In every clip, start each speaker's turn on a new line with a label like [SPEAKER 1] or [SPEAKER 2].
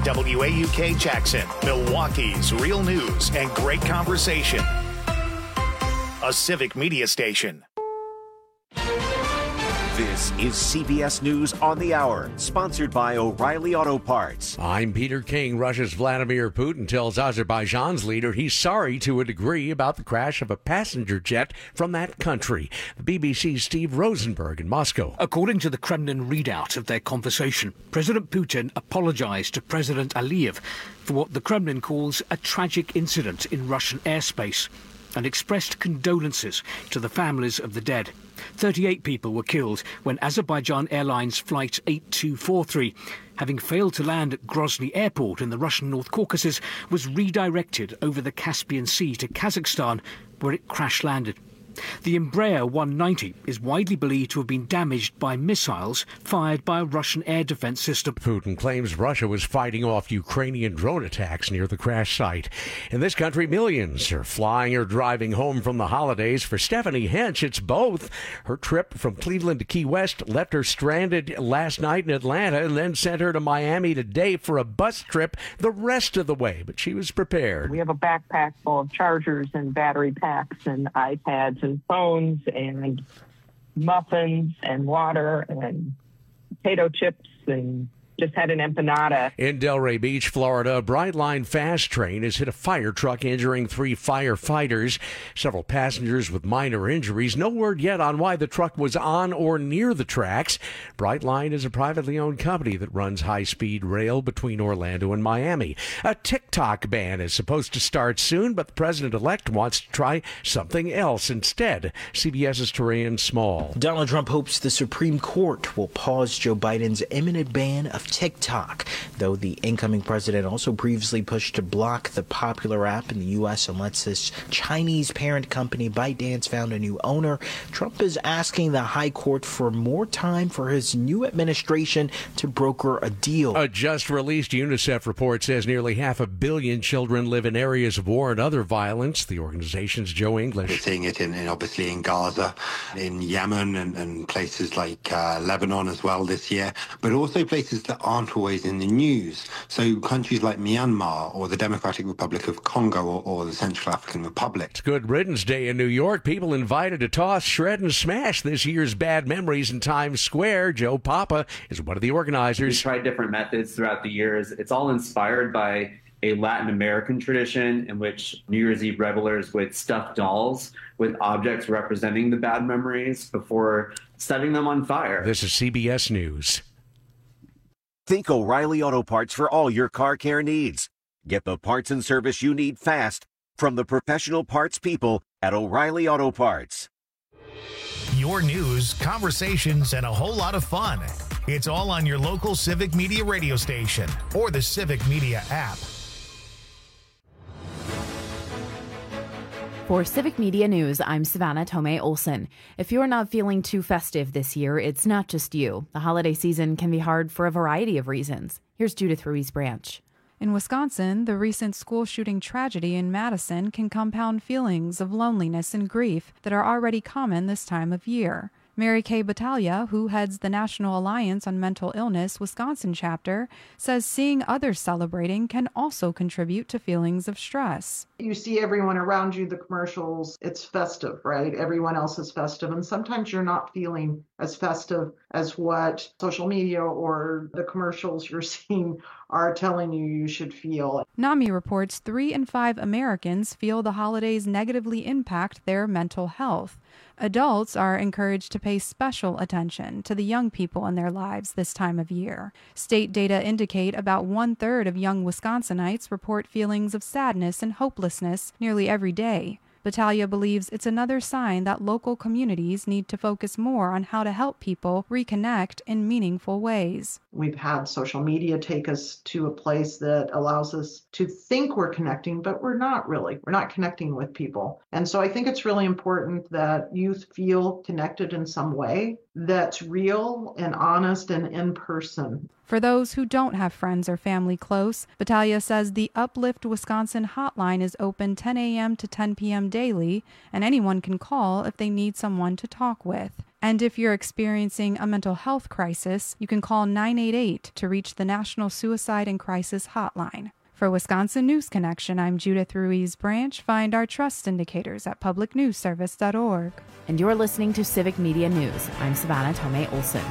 [SPEAKER 1] WAUK Jackson, Milwaukee's real news and great conversation. A civic media station.
[SPEAKER 2] This is CBS News on the Hour, sponsored by O'Reilly Auto Parts.
[SPEAKER 3] I'm Peter King. Russia's Vladimir Putin tells Azerbaijan's leader he's sorry to a degree about the crash of a passenger jet from that country. The BBC's Steve Rosenberg in Moscow.
[SPEAKER 4] According to the Kremlin readout of their conversation, President Putin apologized to President Aliyev for what the Kremlin calls a tragic incident in Russian airspace and expressed condolences to the families of the dead. 38 people were killed when Azerbaijan Airlines Flight 8243, having failed to land at Grozny Airport in the Russian North Caucasus, was redirected over the Caspian Sea to Kazakhstan, where it crash-landed. The Embraer 190 is widely believed to have been damaged by missiles fired by a Russian air defense system.
[SPEAKER 3] Putin claims Russia was fighting off Ukrainian drone attacks near the crash site. In this country, millions are flying or driving home from the holidays. For Stephanie Hench, it's both. Her trip from Cleveland to Key West left her stranded last night in Atlanta and then sent her to Miami today for a bus trip the rest of the way. But she was prepared.
[SPEAKER 5] We have a backpack full of chargers and battery packs and iPads and phones and muffins and water and potato chips and just had an empanada.
[SPEAKER 3] In Delray Beach, Florida, a Brightline fast train has hit a fire truck, injuring 3 firefighters. Several passengers with minor injuries. No word yet on why the truck was on or near the tracks. Brightline is a privately owned company that runs high-speed rail between Orlando and Miami. A TikTok ban is supposed to start soon, but the president-elect wants to try something else instead. CBS's Torian Small.
[SPEAKER 6] Donald Trump hopes the Supreme Court will pause Joe Biden's imminent ban of TikTok, though the incoming president also previously pushed to block the popular app in the U.S. unless its Chinese parent company ByteDance found a new owner. Trump is asking the high court for more time for his new administration to broker a deal.
[SPEAKER 3] A just-released UNICEF report says nearly 500 million children live in areas of war and other violence. The organization's Joe English.
[SPEAKER 7] We're seeing it obviously in Gaza, in Yemen, and places like Lebanon as well this year, but also places that aren't always in the news. So countries like Myanmar or the Democratic Republic of Congo or the Central African Republic.
[SPEAKER 3] It's Good Riddance Day in New York. People invited to toss, shred, and smash this year's bad memories in Times Square. Joe Papa is one of the organizers.
[SPEAKER 8] We tried different methods throughout the years. It's all inspired by a Latin American tradition in which New Year's Eve revelers would stuff dolls with objects representing the bad memories before setting them on fire.
[SPEAKER 3] This is CBS News.
[SPEAKER 2] Think O'Reilly Auto Parts for all your car care needs. Get the parts and service you need fast from the professional parts people at O'Reilly Auto Parts.
[SPEAKER 1] Your news, conversations, and a whole lot of fun. It's all on your local Civic Media radio station or the Civic Media app.
[SPEAKER 9] For Civic Media News, I'm Savannah Tomei Olson. If you're not feeling too festive this year, it's not just you. The holiday season can be hard for a variety of reasons. Here's Judith Ruiz Branch.
[SPEAKER 10] In Wisconsin, the recent school shooting tragedy in Madison can compound feelings of loneliness and grief that are already common this time of year. Mary Kay Battaglia, who heads the National Alliance on Mental Illness Wisconsin chapter, says seeing others celebrating can also contribute to feelings of stress.
[SPEAKER 11] You see everyone around you, the commercials, it's festive, right? Everyone else is festive. And sometimes you're not feeling as festive as what social media or the commercials you're seeing are telling you should feel.
[SPEAKER 10] NAMI reports 3 in 5 Americans feel the holidays negatively impact their mental health. Adults are encouraged to pay special attention to the young people in their lives this time of year. State data indicate about 1/3 of young Wisconsinites report feelings of sadness and hopelessness nearly every day. Battaglia believes it's another sign that local communities need to focus more on how to help people reconnect in meaningful ways.
[SPEAKER 11] We've had social media take us to a place that allows us to think we're connecting, but we're not really. We're not connecting with people. And so I think it's really important that youth feel connected in some way that's real and honest and in person.
[SPEAKER 10] For those who don't have friends or family close, Battaglia says the Uplift Wisconsin hotline is open 10 a.m. to 10 p.m. daily, and anyone can call if they need someone to talk with. And if you're experiencing a mental health crisis, you can call 988 to reach the National Suicide and Crisis Hotline. For Wisconsin News Connection, I'm Judith Ruiz Branch. Find our trust indicators at publicnewsservice.org.
[SPEAKER 9] And you're listening to Civic Media News. I'm Savannah Tomei Olson.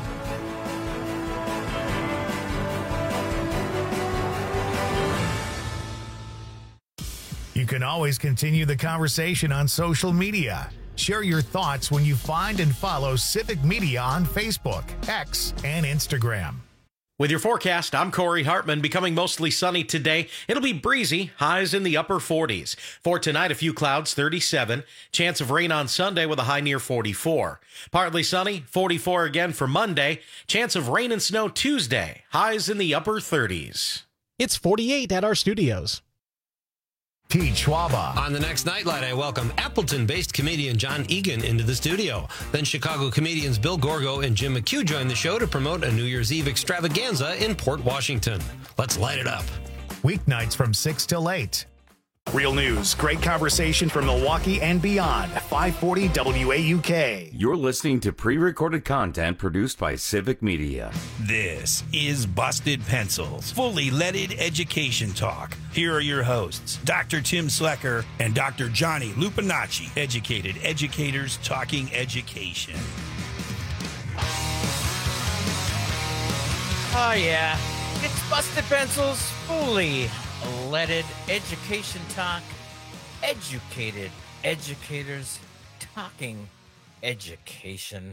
[SPEAKER 1] You can always continue the conversation on social media. Share your thoughts when you find and follow Civic Media on Facebook, X, and Instagram.
[SPEAKER 3] With your forecast, I'm Corey Hartman. Becoming mostly sunny today. It'll be breezy, highs in the upper 40s. For tonight, a few clouds, 37. Chance of rain on Sunday with a high near 44. Partly sunny, 44 again for Monday. Chance of rain and snow Tuesday, highs in the upper 30s.
[SPEAKER 12] It's 48 at our studios.
[SPEAKER 1] Pete Schwaba.
[SPEAKER 13] On the next Nightlight, I welcome Appleton-based comedian John Egan into the studio. Then Chicago comedians Bill Gorgo and Jim McHugh join the show to promote a New Year's Eve extravaganza in Port Washington. Let's light it up.
[SPEAKER 1] Weeknights from 6 till 8.
[SPEAKER 14] Real news, great conversation from Milwaukee and beyond. 540 WAUK.
[SPEAKER 15] You're listening to pre-recorded content produced by Civic Media.
[SPEAKER 16] This is Busted Pencils, fully leaded education talk. Here are your hosts, Dr. Tim Slecker and Dr. Johnny Lupinacci, educated educators talking education.
[SPEAKER 17] Oh, yeah. It's Busted Pencils, fully leaded education talk, educated educators talking education.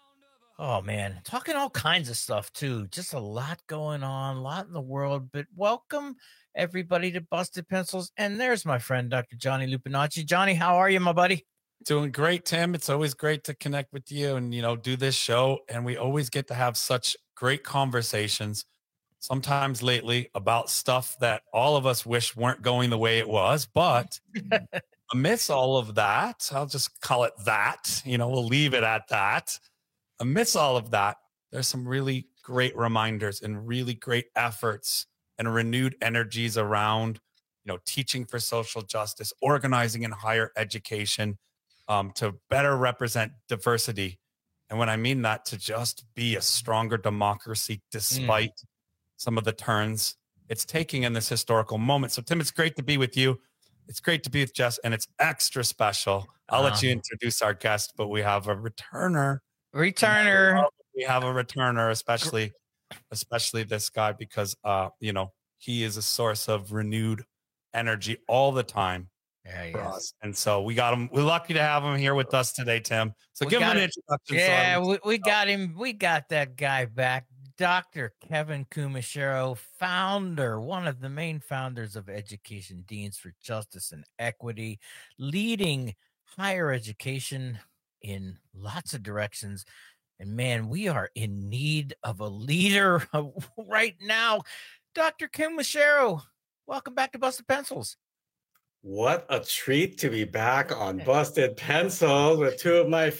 [SPEAKER 17] Oh man, talking all kinds of stuff too. Just a lot going on, a lot in the world. But welcome everybody to Busted Pencils. And there's my friend, Dr. Johnny Lupinacci. Johnny, how are you, my buddy?
[SPEAKER 18] Doing great, Tim. It's always great to connect with you and, do this show. And we always get to have such great conversations. Sometimes lately about stuff that all of us wish weren't going the way it was. But amidst all of that, I'll just call it that, we'll leave it at that. Amidst all of that, there's some really great reminders and really great efforts and renewed energies around, teaching for social justice, organizing in higher education to better represent diversity. And when I mean that, to just be a stronger democracy despite some of the turns it's taking in this historical moment. So, Tim, it's great to be with you. It's great to be with Jess, and it's extra special. I'll let you introduce our guest, but we have a returner. We have a returner, especially this guy, because, he is a source of renewed energy all the time for us. And so we got him. We're lucky to have him here with us today, Tim. So give him an introduction.
[SPEAKER 17] Yeah, we got him. We got that guy back. Dr. Kevin Kumashiro, one of the main founders of Education Deans for Justice and Equity, leading higher education in lots of directions. And man, we are in need of a leader right now. Dr. Kumashiro, welcome back to Busted Pencils.
[SPEAKER 19] What a treat to be back on Busted Pencils with three of my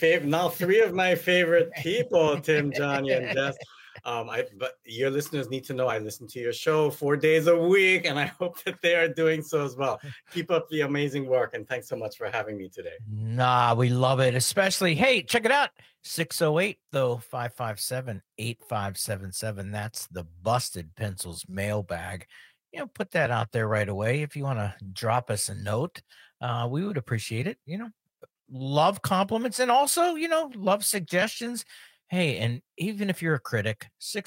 [SPEAKER 19] favorite people, Tim, Johnny, and Jess. But your listeners need to know I listen to your show 4 days a week, and I hope that they are doing so as well. Keep up the amazing work, and thanks so much for having me today.
[SPEAKER 17] We love it, especially, hey, check it out, 608-557-8577. That's the Busted Pencils mailbag. Put that out there right away. If you want to drop us a note, we would appreciate it. Love compliments and also, love suggestions. Hey, and even if you're a critic,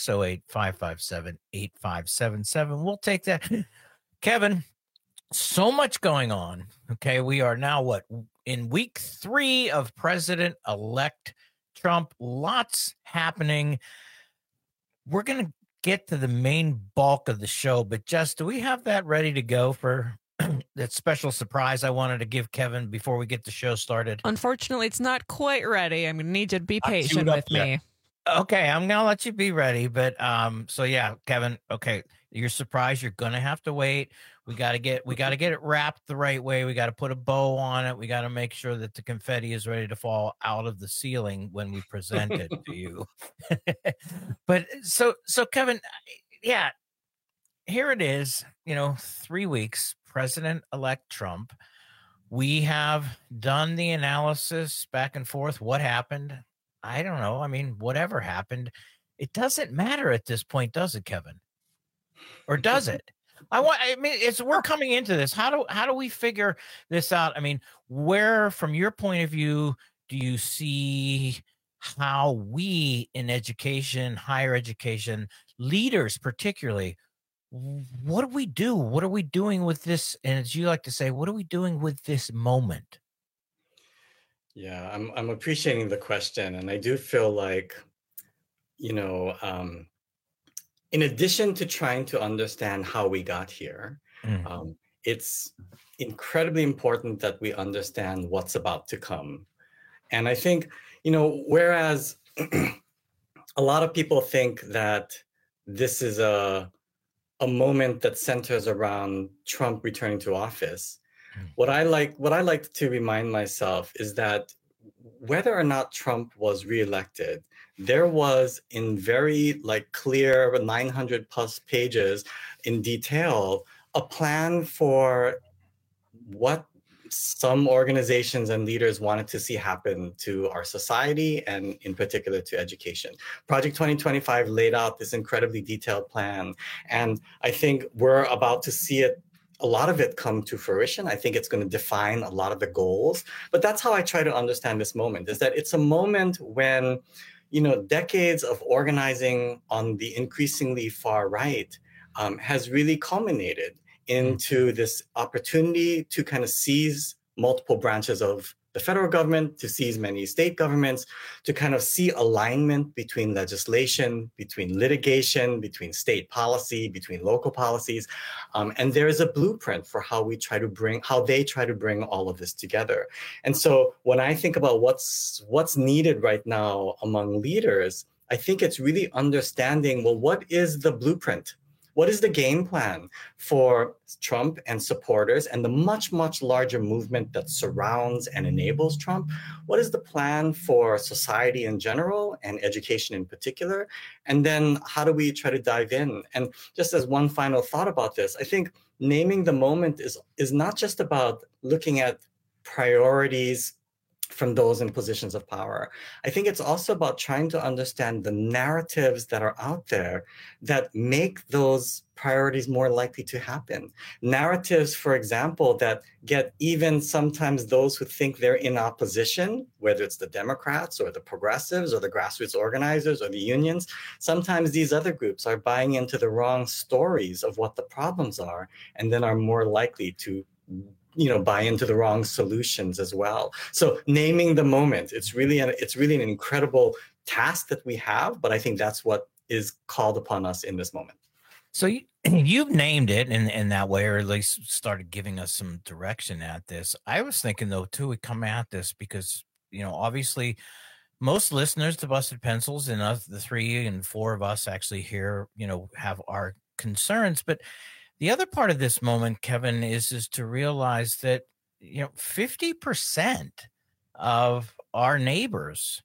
[SPEAKER 17] 608-557-8577. We'll take that. Kevin, so much going on. Okay, we are now in week 3 of President-elect Trump. Lots happening. We're going to get to the main bulk of the show, but Jess, do we have that ready to go for that special surprise I wanted to give Kevin before we get the show started?
[SPEAKER 20] Unfortunately, it's not quite ready. I'm going to need you to be patient with me.
[SPEAKER 17] Okay, I'm going to let you be ready, but so yeah, Kevin, okay, you're surprised. You're going to have to wait. We got to get it wrapped the right way. We got to put a bow on it. We got to make sure that the confetti is ready to fall out of the ceiling when we present it to you. But so Kevin, yeah, here it is, 3 weeks, President-elect Trump. We have done the analysis back and forth. What happened? I don't know. I mean, whatever happened, it doesn't matter at this point, does it, Kevin? Or does it? We're coming into this. How do we figure this out? I mean, where, from your point of view, do you see how we in education, higher education, leaders particularly, what do we do? What are we doing with this? And as you like to say, what are we doing with this moment?
[SPEAKER 19] Yeah, I'm appreciating the question, and I do feel like, in addition to trying to understand how we got here, it's incredibly important that we understand what's about to come. And I think, whereas a lot of people think that this is a moment that centers around Trump returning to office, what I like to remind myself is that whether or not Trump was reelected, there was in very clear 900 plus pages in detail a plan for what some organizations and leaders wanted to see happen to our society and in particular to education. Project 2025 laid out this incredibly detailed plan, and I think we're about to see a lot of it come to fruition. I think it's going to define a lot of the goals, but that's how I try to understand this moment, is that it's a moment when, decades of organizing on the increasingly far right has really culminated into this opportunity to kind of seize multiple branches of the federal government, to seize many state governments, to kind of see alignment between legislation, between litigation, between state policy, between local policies. And there is a blueprint for how they try to bring all of this together. And so when I think about what's needed right now among leaders, I think it's really understanding, well, what is the blueprint? What is the game plan for Trump and supporters and the much, much larger movement that surrounds and enables Trump? What is the plan for society in general and education in particular? And then how do we try to dive in? And just as one final thought about this, I think naming the moment is not just about looking at priorities from those in positions of power. I think it's also about trying to understand the narratives that are out there that make those priorities more likely to happen. Narratives, for example, that get even sometimes those who think they're in opposition, whether it's the Democrats or the progressives or the grassroots organizers or the unions, sometimes these other groups are buying into the wrong stories of what the problems are and then are more likely to buy into the wrong solutions as well. So naming the moment, it's really an incredible task that we have, but I think that's what is called upon us in this moment.
[SPEAKER 17] So you've named it in that way, or at least started giving us some direction at this. I was thinking though too, we come at this because, obviously most listeners to Busted Pencils and us, the 3 and 4 of us actually here, have our concerns, but the other part of this moment, Kevin, is to realize that 50% of our neighbors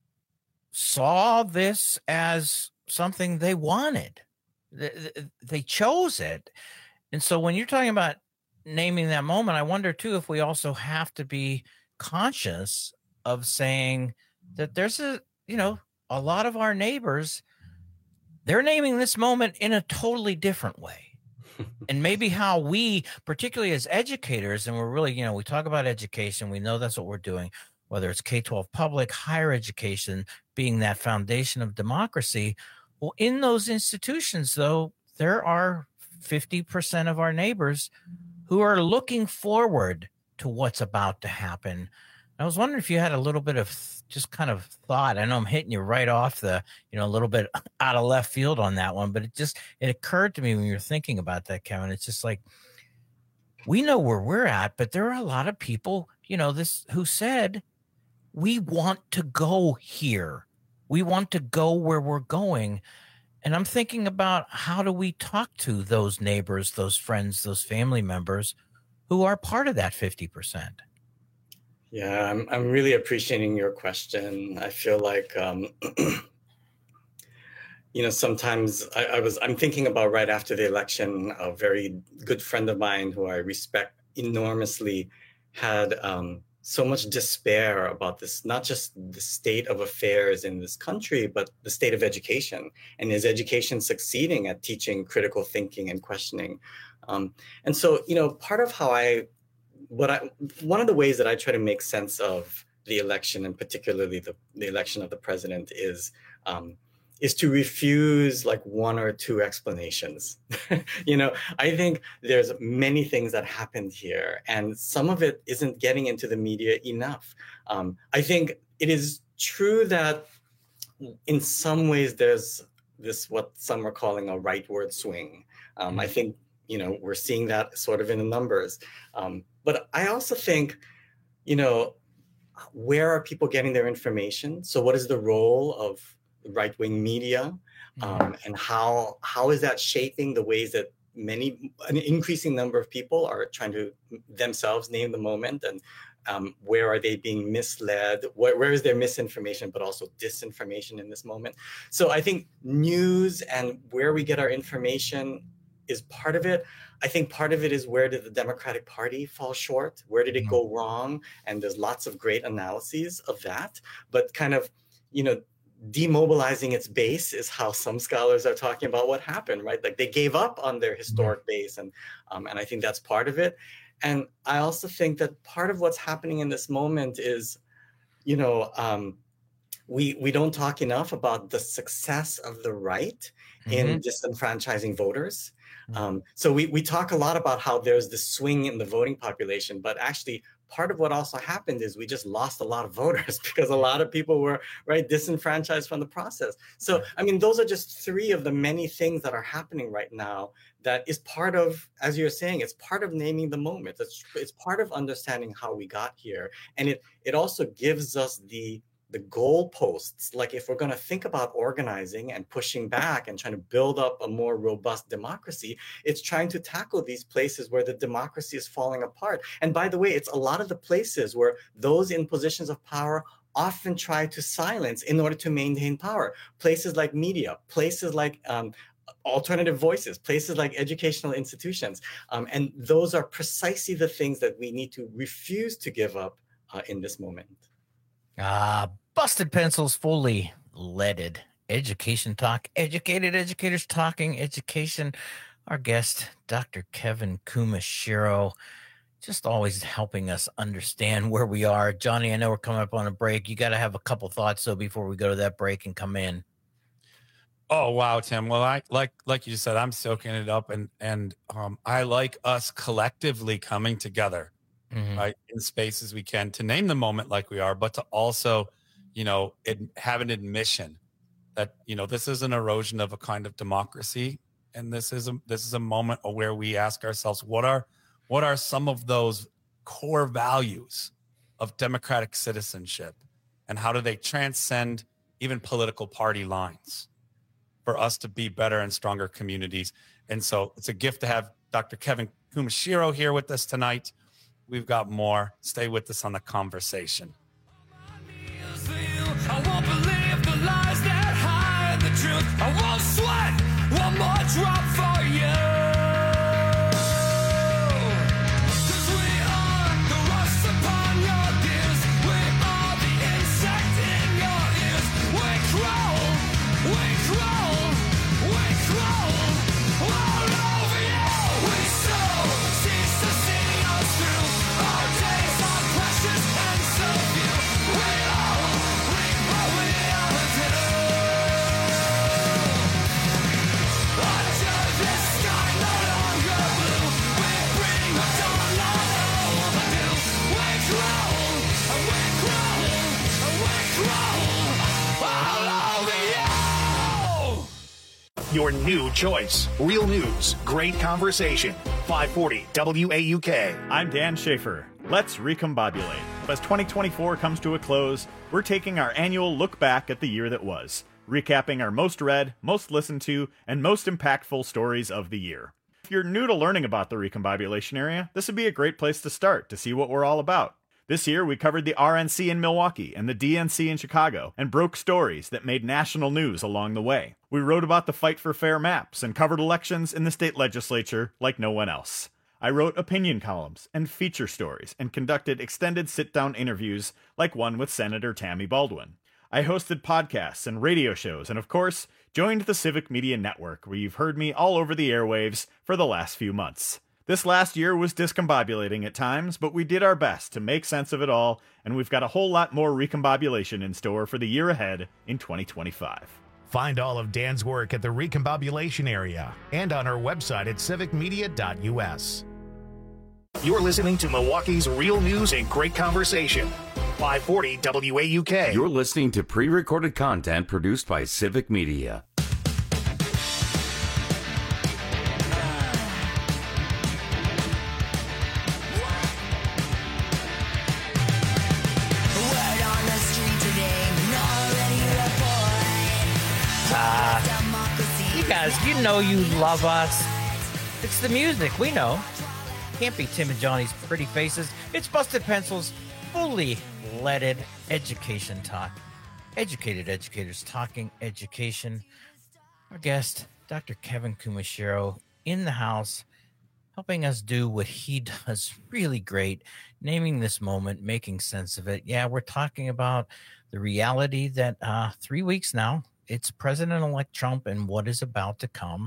[SPEAKER 17] saw this as something they wanted. They chose it. And so when you're talking about naming that moment, I wonder too if we also have to be conscious of saying that there's a lot of our neighbors, they're naming this moment in a totally different way. And maybe how we, particularly as educators, and we're really, we talk about education, we know that's what we're doing, whether it's K-12 public, higher education being that foundation of democracy. Well, in those institutions, though, there are 50% of our neighbors who are looking forward to what's about to happen. I was wondering if you had a little bit of just kind of thought. I know I'm hitting you right off the, a little bit out of left field on that one, but it occurred to me when you're thinking about that, Kevin. It's just like, we know where we're at, but there are a lot of people, who said, we want to go here. We want to go where we're going. And I'm thinking about, how do we talk to those neighbors, those friends, those family members who are part of that 50%?
[SPEAKER 19] Yeah, I'm really appreciating your question. I feel like, sometimes I'm thinking about right after the election, a very good friend of mine who I respect enormously had so much despair about this, not just the state of affairs in this country, but the state of education. And is education succeeding at teaching critical thinking and questioning? And so, part of how one of the ways that I try to make sense of the election, and particularly the election of the president, is to refuse like one or two explanations. I think there's many things that happened here, and some of it isn't getting into the media enough. I think it is true that in some ways there's this, what some are calling a rightward swing. I think, we're seeing that sort of in the numbers. But I also think, where are people getting their information? So what is the role of right-wing media, and how is that shaping the ways that an increasing number of people are trying to themselves name the moment, and where are they being misled? Where is there misinformation, but also disinformation in this moment? So I think news and where we get our information is part of it. I think part of it is, where did the Democratic Party fall short? Where did it go wrong? And there's lots of great analyses of that, but kind of, demobilizing its base is how some scholars are talking about what happened, right? Like they gave up on their historic base, and I think that's part of it. And I also think that part of what's happening in this moment is, we don't talk enough about the success of the right in disenfranchising voters. So we talk a lot about how there's this swing in the voting population, but actually part of what also happened is we just lost a lot of voters because a lot of people were disenfranchised from the process. So, I mean, those are just three of the many things that are happening right now that is part of, as you're saying, it's part of naming the moment. It's part of understanding how we got here. And it also gives us the goalposts. Like if we're going to think about organizing and pushing back and trying to build up a more robust democracy, it's trying to tackle these places where the democracy is falling apart. And by the way, it's a lot of the places where those in positions of power often try to silence in order to maintain power. Places like media, places like alternative voices, places like educational institutions. And those are precisely the things that we need to refuse to give up in this moment.
[SPEAKER 17] Busted Pencils, fully leaded education talk, educated educators talking education. Our guest, Dr. Kevin Kumashiro, just always helping us understand where we are. Johnny, I know we're coming up on a break. You got to have a couple thoughts though before we go to that break and come in.
[SPEAKER 18] Oh wow, Tim. Well, I like you said, I'm soaking it up, and I like us collectively coming together. Right, in spaces we can to name the moment like we are, but to also, have an admission that, this is an erosion of a kind of democracy. And this is a moment where we ask ourselves, what are some of those core values of democratic citizenship, and how do they transcend even political party lines for us to be better and stronger communities? And so it's a gift to have Dr. Kevin Kumashiro here with us tonight. We've got more. Stay with us on the conversation.
[SPEAKER 21] I won't believe the lies that hide the truth. I won't sweat one more drop for you. 'Cause we are the rust upon your gears. We are the insect in your ears. We crawl, we crawl, we crawl all over you. We so cease to see us through. Our days are precious and so few. We all reap what we are due. Until this sky no longer blue, we bring the dawn on overdue. We crawl, and we crawl, and we crawl all over you.
[SPEAKER 14] Your new choice. Real news, great conversation. 540 WAUK.
[SPEAKER 22] I'm Dan Schaefer. Let's recombobulate. As 2024 comes to a close, we're taking our annual look back at the year that was, recapping our most read, most listened to, and most impactful stories of the year. If you're new to learning about the recombobulation area, this would be a great place to start to see what we're all about. This year, we covered the RNC in Milwaukee and the DNC in Chicago, and broke stories that made national news along the way. We wrote about the fight for fair maps and covered elections in the state legislature like no one else. I wrote opinion columns and feature stories and conducted extended sit-down interviews like one with Senator Tammy Baldwin. I hosted podcasts and radio shows and, of course, joined the Civic Media Network, where you've heard me all over the airwaves for the last few months. This last year was discombobulating at times, but we did our best to make sense of it all, and we've got a whole lot more recombobulation in store for the year ahead in 2025.
[SPEAKER 1] Find all of Dan's work at the Recombobulation Area and on our website at civicmedia.us.
[SPEAKER 14] You're listening to Milwaukee's Real News and Great Conversation. 540 WAUK.
[SPEAKER 15] You're listening to pre-recorded content produced by Civic Media.
[SPEAKER 17] You guys, you know you love us. It's the music, we know. Can't be Tim and Johnny's pretty faces. It's Busted Pencil's fully leaded education talk. Educated educators talking education. Our guest, Dr. Kevin Kumashiro, in the house, helping us do what he does really great, naming this moment, making sense of it. Yeah, we're talking about the reality that 3 weeks now, it's President-elect Trump and what is about to come.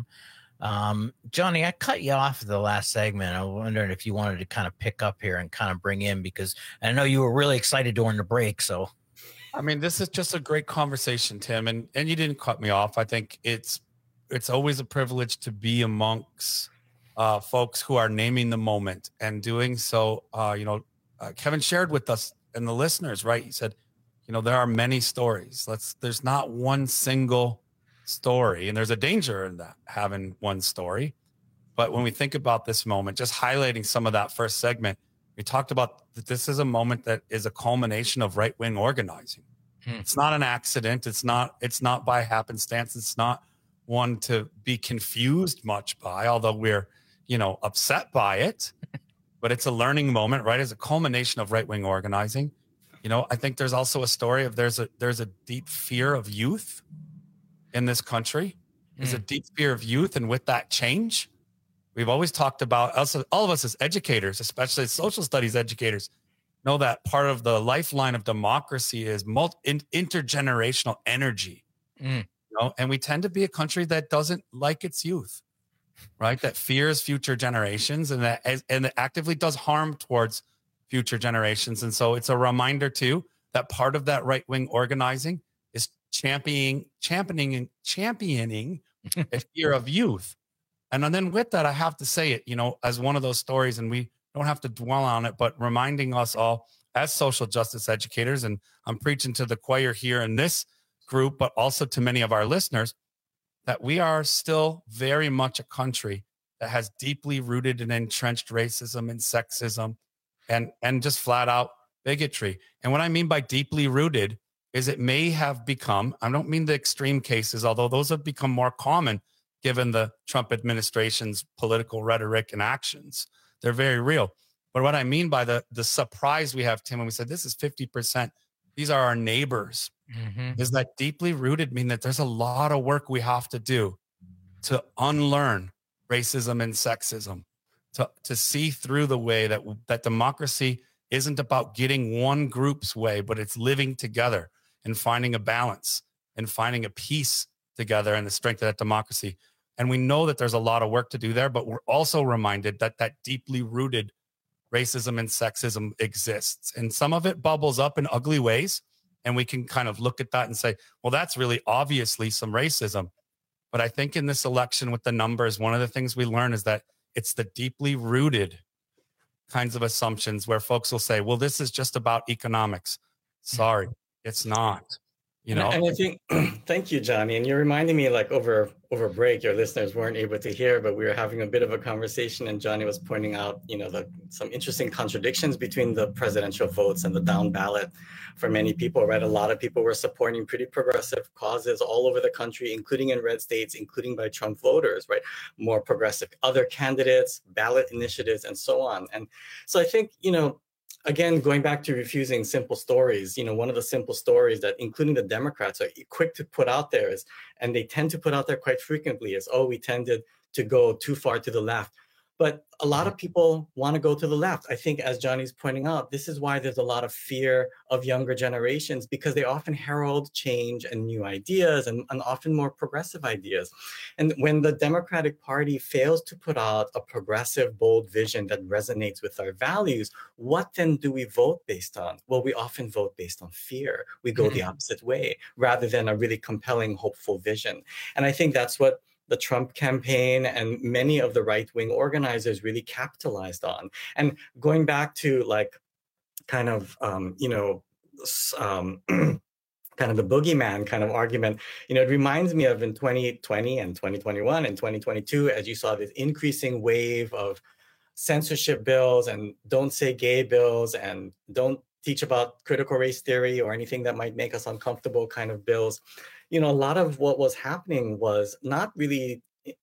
[SPEAKER 17] Johnny, I cut you off the last segment. I was wondering if you wanted to kind of pick up here and kind of bring in, because I know you were really excited during the break. So,
[SPEAKER 18] I mean, this is just a great conversation, Tim, and you didn't cut me off. I think it's always a privilege to be amongst folks who are naming the moment and doing so. Kevin shared with us and the listeners, right? He said, there are many stories. There's not one single story, and there's a danger in that, having one story. But when we think about this moment, just highlighting some of that first segment, we talked about that this is a moment that is a culmination of right-wing organizing. It's not an accident. It's not by happenstance. It's not one to be confused much by, although we're, upset by it. But it's a learning moment, right? It's a culmination of right-wing organizing. I think there's also a story of there's a deep fear of youth in this country. There's a deep fear of youth, and with that change, we've always talked about all of us as educators, especially social studies educators, know that part of the lifeline of democracy is intergenerational energy. And we tend to be a country that doesn't like its youth, right? That fears future generations and that actively does harm towards future generations. And so it's a reminder too that part of that right-wing organizing is championing a fear of youth. And then with that, I have to say it, as one of those stories, and we don't have to dwell on it, but reminding us all as social justice educators, and I'm preaching to the choir here in this group, but also to many of our listeners, that we are still very much a country that has deeply rooted and entrenched racism and sexism and just flat out bigotry. And what I mean by deeply rooted is it may have become, I don't mean the extreme cases, although those have become more common given the Trump administration's political rhetoric and actions. They're very real. But what I mean by the surprise we have, Tim, when we said this is 50%, these are our neighbors, is that deeply rooted mean that there's a lot of work we have to do to unlearn racism and sexism, to see through the way that democracy isn't about getting one group's way, but it's living together and finding a balance and finding a peace together and the strength of that democracy. And we know that there's a lot of work to do there, but we're also reminded that that deeply rooted racism and sexism exists. And some of it bubbles up in ugly ways. And we can kind of look at that and say, well, that's really obviously some racism. But I think in this election with the numbers, one of the things we learn is that it's the deeply rooted kinds of assumptions where folks will say, well, this is just about economics. Sorry, it's not.
[SPEAKER 19] And I think, thank you, Johnny. And you're reminding me, like over break, your listeners weren't able to hear, but we were having a bit of a conversation, and Johnny was pointing out, some interesting contradictions between the presidential votes and the down ballot for many people, right? A lot of people were supporting pretty progressive causes all over the country, including in red states, including by Trump voters, right? More progressive other candidates, ballot initiatives, and so on. And so I think, again, going back to refusing simple stories, one of the simple stories that including the Democrats are quick to put out there is, and they tend to put out there quite frequently, is, we tended to go too far to the left. But a lot of people want to go to the left. I think, as Johnny's pointing out, this is why there's a lot of fear of younger generations, because they often herald change and new ideas and often more progressive ideas. And when the Democratic Party fails to put out a progressive, bold vision that resonates with our values, what then do we vote based on? Well, we often vote based on fear. We go the opposite way rather than a really compelling, hopeful vision. And I think that's what the Trump campaign and many of the right-wing organizers really capitalized on. And going back to like kind of, kind of the boogeyman kind of argument, it reminds me of in 2020 and 2021 and 2022, as you saw this increasing wave of censorship bills and don't say gay bills and don't teach about critical race theory or anything that might make us uncomfortable kind of bills. A lot of what was happening was not really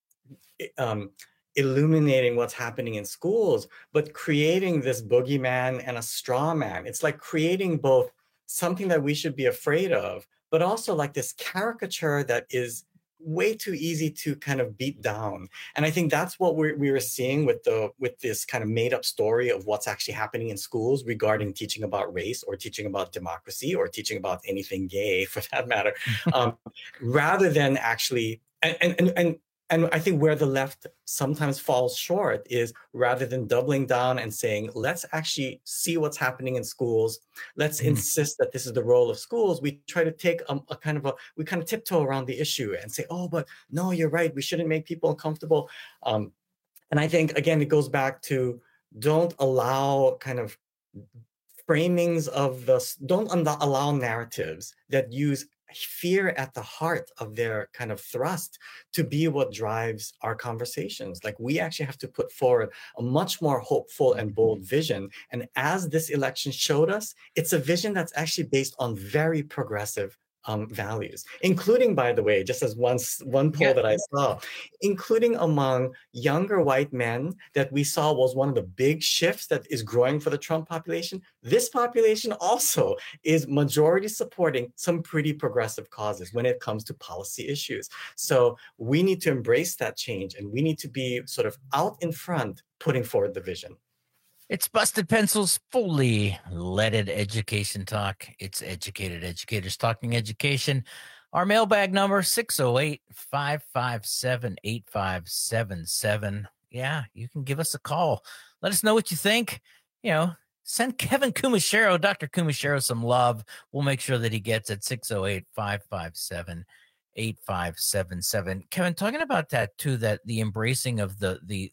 [SPEAKER 19] illuminating what's happening in schools, but creating this boogeyman and a straw man. It's like creating both something that we should be afraid of, but also like this caricature that is way too easy to kind of beat down. And I think that's what we were seeing with this kind of made up story of what's actually happening in schools regarding teaching about race or teaching about democracy or teaching about anything gay for that matter, rather than actually, and I think where the left sometimes falls short is rather than doubling down and saying, let's actually see what's happening in schools. Let's insist that this is the role of schools. We try to take we kind of tiptoe around the issue and say, oh, but no, you're right. We shouldn't make people uncomfortable. And I think, again, it goes back to don't allow kind of framings of don't allow narratives that use fear at the heart of their kind of thrust to be what drives our conversations. Like, we actually have to put forward a much more hopeful and bold vision. And as this election showed us, it's a vision that's actually based on very progressive values, including, by the way, just as one poll that I saw, including among younger white men that we saw was one of the big shifts that is growing for the Trump population. This population also is majority supporting some pretty progressive causes when it comes to policy issues. So we need to embrace that change, and we need to be sort of out in front, putting forward the vision.
[SPEAKER 17] It's Busted Pencils, fully leaded education talk. It's educated educators talking education. Our mailbag number, 608-557-8577. Yeah, you can give us a call. Let us know what you think. Send Kevin Kumashiro, Dr. Kumashiro, some love. We'll make sure that he gets it. 608-557-8577. Kevin, talking about that too, that the embracing of the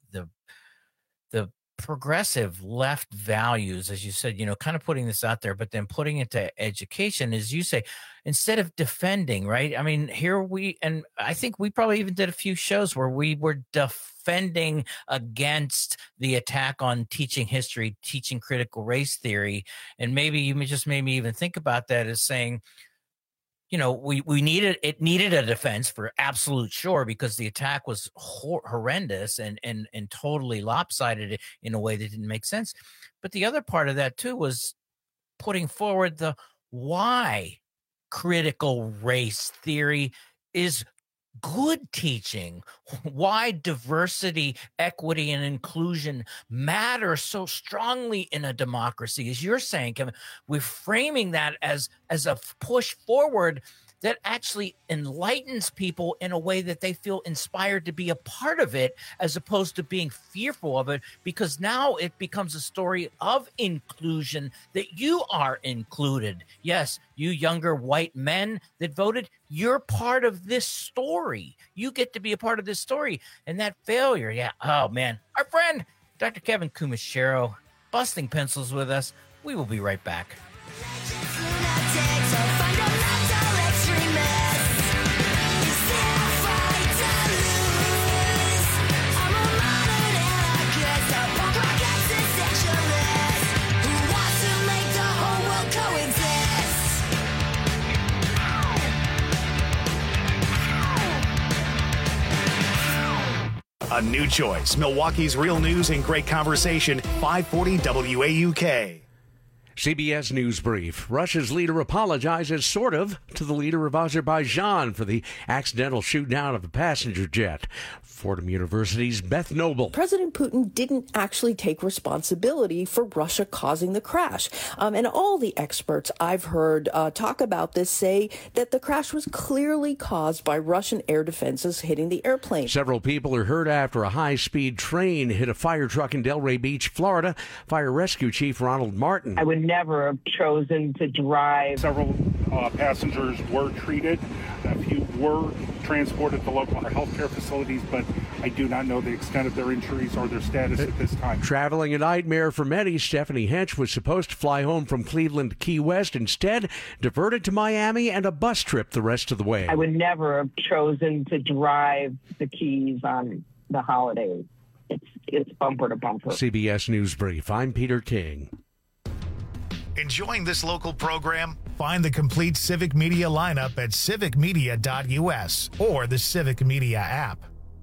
[SPEAKER 17] progressive left values, as you said, kind of putting this out there, but then putting it to education, as you say, instead of defending, right? I mean, and I think we probably even did a few shows where we were defending against the attack on teaching history, teaching critical race theory. And maybe you just made me even think about that as saying, we needed a defense for absolute sure, because the attack was horrendous and totally lopsided in a way that didn't make sense. But the other part of that too was putting forward the why critical race theory is good teaching, why diversity, equity, and inclusion matter so strongly in a democracy. As you're saying, Kevin, we're framing that as a push forward that actually enlightens people in a way that they feel inspired to be a part of it, as opposed to being fearful of it, because now it becomes a story of inclusion, that you are included. Yes, you younger white men that voted, you're part of this story. You get to be a part of this story. And that failure, oh man. Our friend, Dr. Kevin Kumashiro, Busting Pencils with us. We will be right back.
[SPEAKER 14] A new choice. Milwaukee's real news and great conversation. 540 WAUK.
[SPEAKER 3] CBS News Brief. Russia's leader apologizes, sort of, to the leader of Azerbaijan for the accidental shooting-down of a passenger jet. Fordham University's Beth Noble.
[SPEAKER 4] President Putin didn't actually take responsibility for Russia causing the crash. And all the experts I've heard talk about this say that the crash was clearly caused by Russian air defenses hitting the airplane.
[SPEAKER 3] Several people are hurt after a high-speed train hit a fire truck in Delray Beach, Florida. Fire Rescue Chief Ronald Martin.
[SPEAKER 5] I would never have chosen to drive.
[SPEAKER 23] Several passengers were treated. A few were transported to local healthcare facilities, but I do not know the extent of their injuries or their status at this time.
[SPEAKER 3] Traveling a nightmare for many, Stephanie Hench was supposed to fly home from Cleveland to Key West. Instead, diverted to Miami and a bus trip the rest of the way.
[SPEAKER 5] I would never have chosen to drive the Keys on the holidays. It's bumper to bumper.
[SPEAKER 3] CBS News Brief. I'm Peter King.
[SPEAKER 1] Enjoying this local program? Find the complete Civic Media lineup at civicmedia.us or the Civic Media app.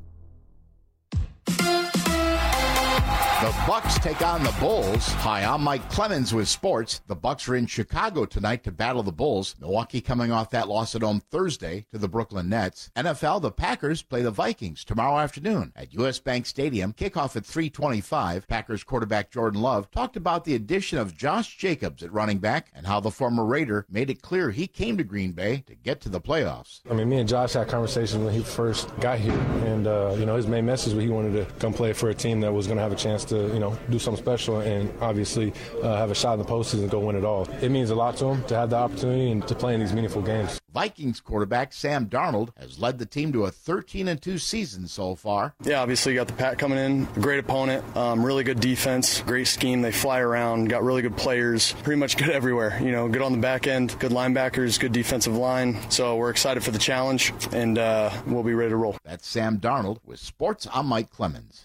[SPEAKER 24] The Bucks take on the Bulls. Hi, I'm Mike Clemens with sports. The Bucks are in Chicago tonight to battle the Bulls. Milwaukee coming off that loss at home Thursday to the Brooklyn Nets. NFL, the Packers play the Vikings tomorrow afternoon at U.S. Bank Stadium. Kickoff at 3:25. Packers quarterback Jordan Love talked about the addition of Josh Jacobs at running back and how the former Raider made it clear he came to Green Bay to get to the playoffs.
[SPEAKER 25] I mean, me and Josh had conversations when he first got here, and his main message was he wanted to come play for a team that was going to have a chance to, do something special and obviously have a shot in the postseason and go win it all. It means a lot to him to have the opportunity and to play in these meaningful games.
[SPEAKER 24] Vikings quarterback Sam Darnold has led the team to a 13-2 season so far.
[SPEAKER 26] Yeah, obviously you got the Pack coming in, a great opponent, really good defense, great scheme. They fly around, got really good players, pretty much good everywhere. Good on the back end, good linebackers, good defensive line. So we're excited for the challenge, and we'll be ready to roll.
[SPEAKER 24] That's Sam Darnold with Sports. I'm Mike Clemens.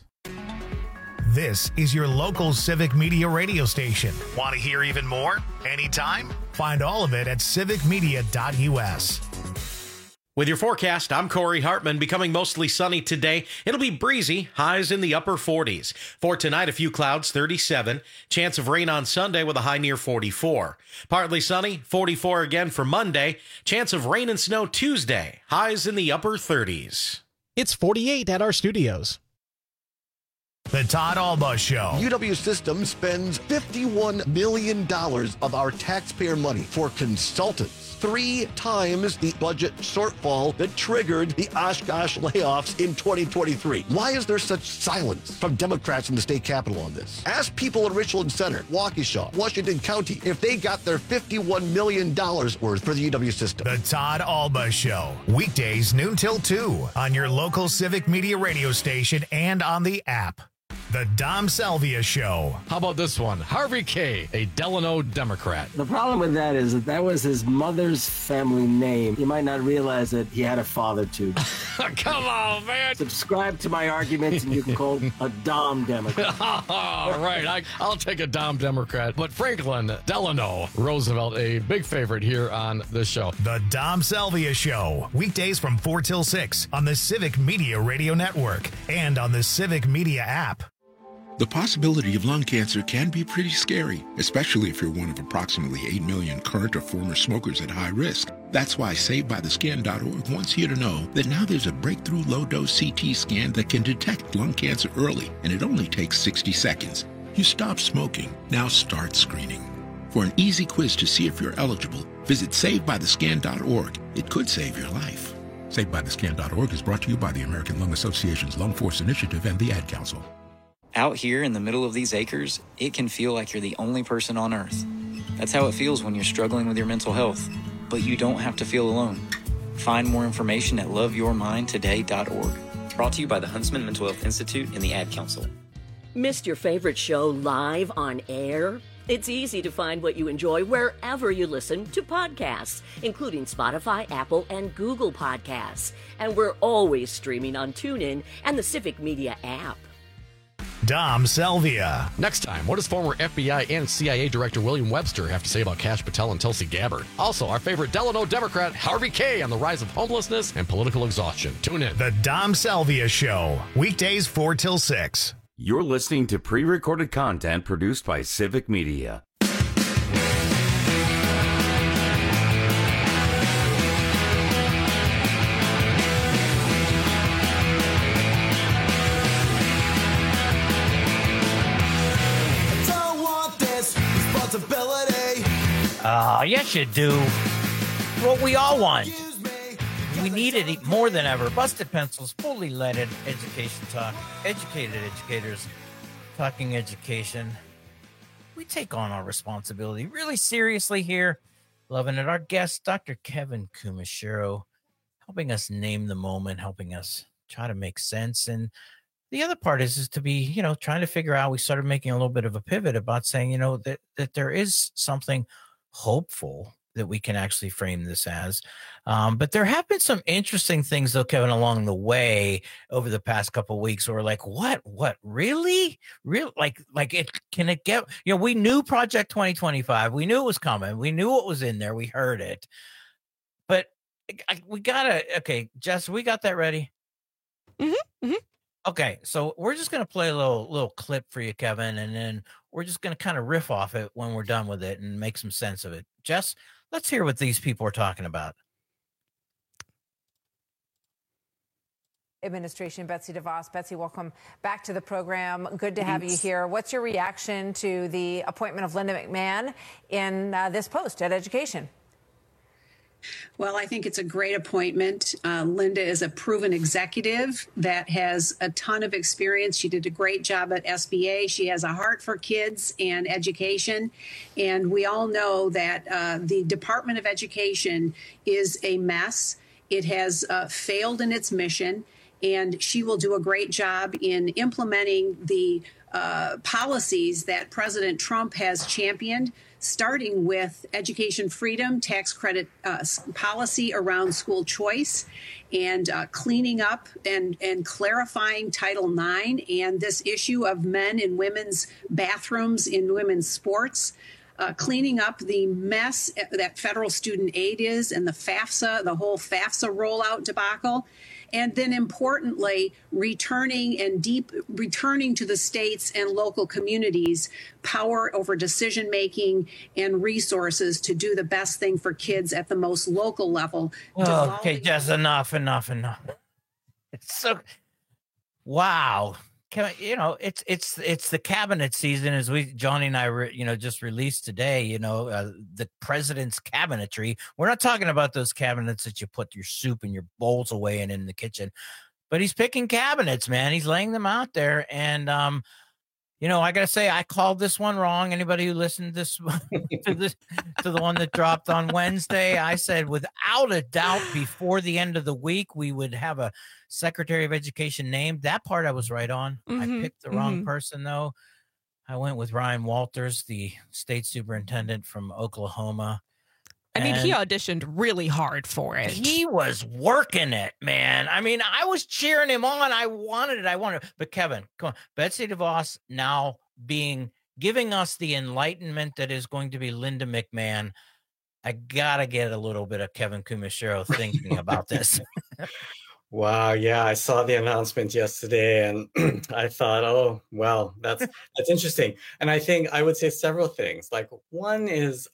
[SPEAKER 1] This is your local Civic Media radio station. Want to hear even more? Anytime? Find all of it at civicmedia.us.
[SPEAKER 27] With your forecast, I'm Corey Hartman. Becoming mostly sunny today. It'll be breezy, highs in the upper 40s. For tonight, a few clouds, 37. Chance of rain on Sunday with a high near 44. Partly sunny, 44 again for Monday. Chance of rain and snow Tuesday. Highs in the upper 30s.
[SPEAKER 12] It's 48 at our studios.
[SPEAKER 1] The Todd Alba Show.
[SPEAKER 28] UW System spends $51 million of our taxpayer money for consultants. 3 times the budget shortfall that triggered the Oshkosh layoffs in 2023. Why is there such silence from Democrats in the state capitol on this? Ask people in Richland Center, Waukesha, Washington County, if they got their $51 million worth for the UW System.
[SPEAKER 1] The Todd Alba Show. Weekdays noon till 2 on your local Civic Media radio station and on the app. The Dom Salvia Show.
[SPEAKER 29] How about this one? Harvey K., a Delano Democrat.
[SPEAKER 30] The problem with that is that was his mother's family name. You might not realize that he had a father, too.
[SPEAKER 29] Come on, man.
[SPEAKER 30] Subscribe to my arguments and you can call a Dom Democrat.
[SPEAKER 29] All right, I'll take a Dom Democrat. But Franklin Delano Roosevelt, a big favorite here on this show.
[SPEAKER 1] The Dom Salvia Show. Weekdays from 4 till 6 on the Civic Media Radio Network and on the Civic Media app.
[SPEAKER 31] The possibility of lung cancer can be pretty scary, especially if you're one of approximately 8 million current or former smokers at high risk. That's why SaveByTheScan.org wants you to know that now there's a breakthrough low-dose CT scan that can detect lung cancer early, and it only takes 60 seconds. You stop smoking, now start screening. For an easy quiz to see if you're eligible, visit SaveByTheScan.org. It could save your life. SaveByTheScan.org is brought to you by the American Lung Association's Lung Force Initiative and the Ad Council.
[SPEAKER 32] Out here in the middle of these acres, it can feel like you're the only person on Earth. That's how it feels when you're struggling with your mental health. But you don't have to feel alone. Find more information at loveyourmindtoday.org. Brought to you by the Huntsman Mental Health Institute and the Ad Council.
[SPEAKER 33] Missed your favorite show live on air? It's easy to find what you enjoy wherever you listen to podcasts, including Spotify, Apple, and Google Podcasts. And we're always streaming on TuneIn and the Civic Media app.
[SPEAKER 1] Dom Salvia.
[SPEAKER 29] Next time, what does former FBI and CIA Director William Webster have to say about Kash Patel and Tulsi Gabbard? Also, our favorite Delano Democrat, Harvey K., on the rise of homelessness and political exhaustion. Tune in.
[SPEAKER 1] The Dom Salvia Show. Weekdays 4 till 6.
[SPEAKER 15] You're listening to pre-recorded content produced by Civic Media.
[SPEAKER 17] Oh, yes, you do. What we all want. We need it more than ever. Busted Pencils, fully leaded education talk. Educated educators talking education. We take on our responsibility really seriously here. Loving it. Our guest, Dr. Kevin Kumashiro, helping us name the moment, helping us try to make sense. And the other part is to be, trying to figure out, we started making a little bit of a pivot about saying, that there is something hopeful that we can actually frame this as. But there have been some interesting things, though, Kevin, along the way over the past couple of weeks where we're like, what, really? Like it, can it get, we knew Project 2025. We knew it was coming. We knew what was in there. We heard it. But we okay, Jess, we got that ready?
[SPEAKER 2] Mm-hmm. Mm-hmm.
[SPEAKER 17] Okay, so we're just going to play a little clip for you, Kevin, and then we're just going to kind of riff off it when we're done with it and make some sense of it. Jess, let's hear what these people are talking about.
[SPEAKER 2] Administration, Betsy DeVos. Betsy, welcome back to the program. Good to have you here. What's your reaction to the appointment of Linda McMahon in this post at Education?
[SPEAKER 6] Well, I think it's a great appointment. Linda is a proven executive that has a ton of experience. She did a great job at SBA. She has a heart for kids and education. And we all know that the Department of Education is a mess. It has failed in its mission, and she will do a great job in implementing the policies that President Trump has championed, starting with education freedom, tax credit policy around school choice, and cleaning up and clarifying Title IX and this issue of men and women's bathrooms in women's sports. Cleaning up the mess that federal student aid is and the whole FAFSA rollout debacle. And then importantly, returning to the states and local communities power over decision making and resources to do the best thing for kids at the most local level.
[SPEAKER 17] Oh, okay, Jess, enough. It's so, wow. It's the cabinet season, as Johnny and I, just released today, the president's cabinetry. We're not talking about those cabinets that you put your soup and your bowls away in the kitchen, but he's picking cabinets, man. He's laying them out there. And, I got to say, I called this one wrong. Anybody who listened to the one that dropped on Wednesday, I said, without a doubt, before the end of the week, we would have a Secretary of Education named. That part I was right on.
[SPEAKER 2] Mm-hmm.
[SPEAKER 17] I picked the wrong person, though. I went with Ryan Walters, the state superintendent from Oklahoma.
[SPEAKER 2] I mean, he auditioned really hard for it.
[SPEAKER 17] He was working it, man. I mean, I was cheering him on. I wanted it. But Kevin, come on. Betsy DeVos now giving us the enlightenment that is going to be Linda McMahon. I got to get a little bit of Kevin Kumashiro thinking about this.
[SPEAKER 19] Wow, yeah, I saw the announcement yesterday and I thought, oh, well, that's interesting. And I think I would say several things. Like, one is,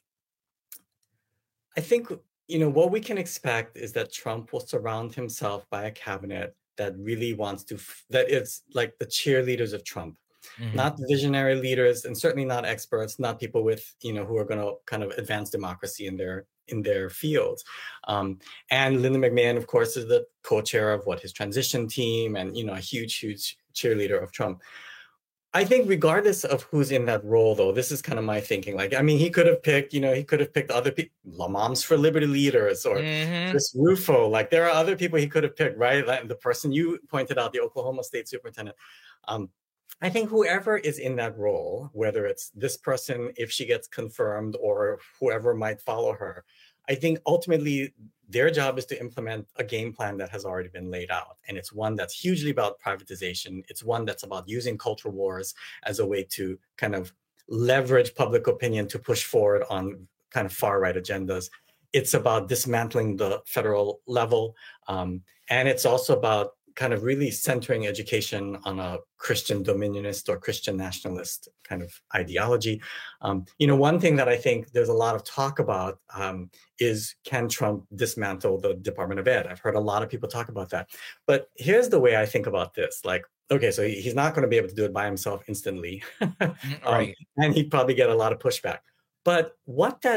[SPEAKER 19] I think, what we can expect is that Trump will surround himself by a cabinet that really wants to, that it's like the cheerleaders of Trump, not visionary leaders, and certainly not experts, not people with, who are going to kind of advance democracy in their fields. And Linda McMahon, of course, is the co-chair of his transition team and, a huge cheerleader of Trump. I think regardless of who's in that role, though, this is kind of my thinking. Like, I mean, he could have picked other people, Moms for Liberty leaders or Chris Rufo. Like, there are other people he could have picked, right? Like the person you pointed out, the Oklahoma State Superintendent. I think whoever is in that role, whether it's this person, if she gets confirmed, or whoever might follow her, I think ultimately their job is to implement a game plan that has already been laid out. And it's one that's hugely about privatization. It's one that's about using culture wars as a way to kind of leverage public opinion to push forward on kind of far-right agendas. It's about dismantling the federal level. And it's also about kind of really centering education on a Christian dominionist or Christian nationalist kind of ideology. One thing that I think there's a lot of talk about is, can Trump dismantle the Department of Ed? I've heard a lot of people talk about that. But here's the way I think about this. Like, okay, so he's not going to be able to do it by himself instantly.
[SPEAKER 17] Right.
[SPEAKER 19] And he'd probably get a lot of pushback. But what that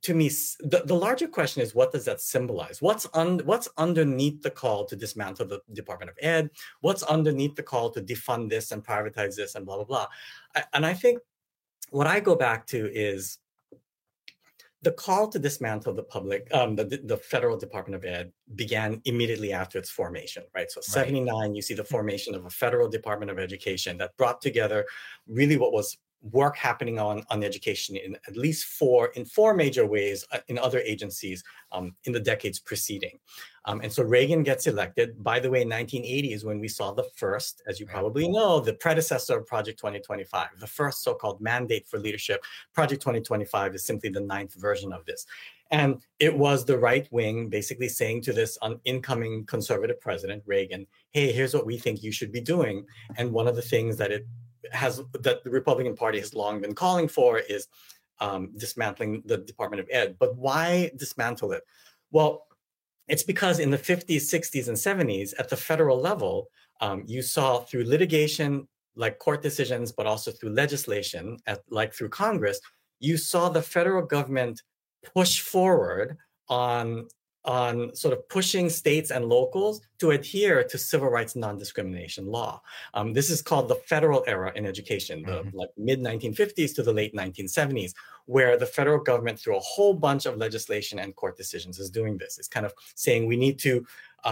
[SPEAKER 19] to me, the larger question is, what does that symbolize? What's underneath the call to dismantle the Department of Ed? What's underneath the call to defund this and privatize this and blah, blah, blah? And I think what I go back to is the call to dismantle the federal Department of Ed began immediately after its formation, right? So 79, you see the formation of a federal Department of Education that brought together really what was work happening on education in at least four major ways in other agencies in the decades preceding. And so Reagan gets elected. By the way, 1980 is when we saw the first, as you probably know, the predecessor of Project 2025, the first so-called mandate for leadership. Project 2025 is simply the 9th version of this. And it was the right wing basically saying to this incoming conservative president, Reagan, hey, here's what we think you should be doing. And one of the things that the Republican Party has long been calling for is dismantling the Department of Ed. But why dismantle it? Well, it's because in the 50s, 60s, and 70s, at the federal level, you saw through litigation, like court decisions, but also through legislation, like through Congress, you saw the federal government push forward on sort of pushing states and locals to adhere to civil rights non-discrimination law. This is called the federal era in education, the mid-1950s to the late 1970s, where the federal government, through a whole bunch of legislation and court decisions, is doing this. It's kind of saying we need to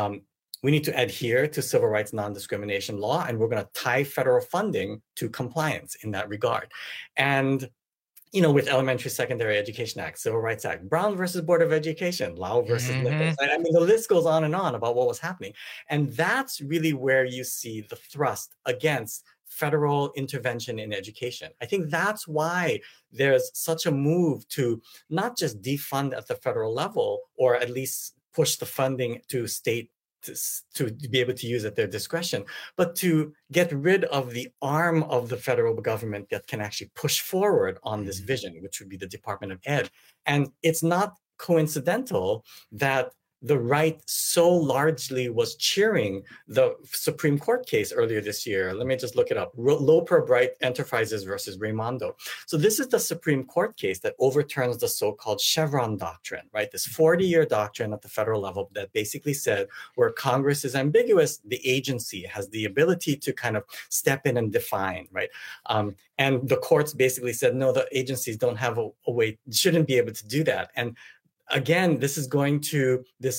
[SPEAKER 19] adhere to civil rights non-discrimination law, and we're going to tie federal funding to compliance in that regard. And with Elementary Secondary Education Act, Civil Rights Act, Brown versus Board of Education, Lau versus Nichols. I mean, the list goes on and on about what was happening. And that's really where you see the thrust against federal intervention in education. I think that's why there's such a move to not just defund at the federal level, or at least push the funding to state to be able to use at their discretion, but to get rid of the arm of the federal government that can actually push forward on this vision, which would be the Department of Ed. And it's not coincidental that the right so largely was cheering the Supreme Court case earlier this year. Let me just look it up. Loper Bright Enterprises versus Raimondo. So this is the Supreme Court case that overturns the so-called Chevron doctrine, right? This 40-year doctrine at the federal level that basically said where Congress is ambiguous, the agency has the ability to kind of step in and define, right? And the courts basically said, no, the agencies don't have a way, shouldn't be able to do that. And again, this is going to this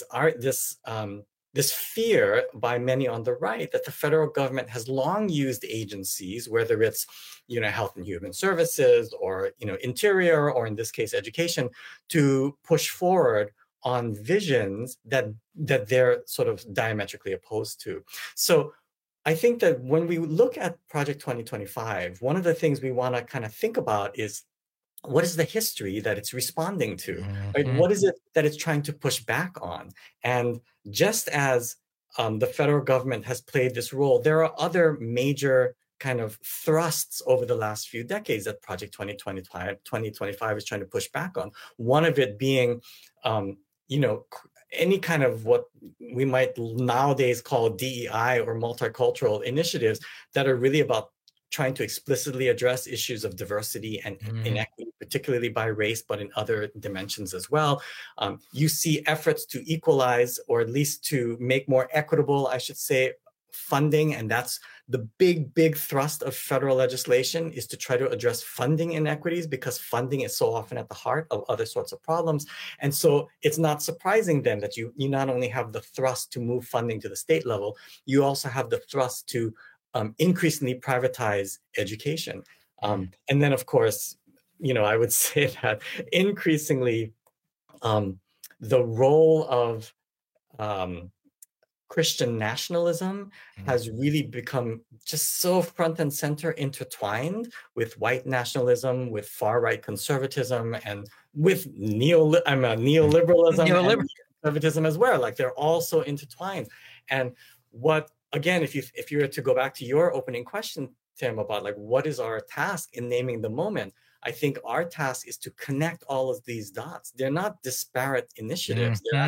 [SPEAKER 19] fear by many on the right that the federal government has long used agencies, whether it's Health and Human Services or Interior, or in this case education, to push forward on visions that they're sort of diametrically opposed to. So I think that when we look at Project 2025, one of the things we want to kind of think about is, what is the history that it's responding to? Right? What is it that it's trying to push back on? And just as the federal government has played this role, there are other major kind of thrusts over the last few decades that Project 2025 is trying to push back on. One of it being, any kind of what we might nowadays call DEI or multicultural initiatives that are really about trying to explicitly address issues of diversity and inequity, particularly by race, but in other dimensions as well. You see efforts to equalize, or at least to make more equitable, I should say, funding. And that's the big thrust of federal legislation, is to try to address funding inequities, because funding is so often at the heart of other sorts of problems. And so it's not surprising then that you not only have the thrust to move funding to the state level, you also have the thrust to increasingly privatize education. And then, of course, I would say that increasingly the role of Christian nationalism has really become just so front and center intertwined with white nationalism, with far-right conservatism, and with neoliberalism and conservatism as well. Like, they're all so intertwined. And again, if you were to go back to your opening question, Tim, about like, what is our task in naming the moment? I think our task is to connect all of these dots. They're not disparate initiatives. They're actually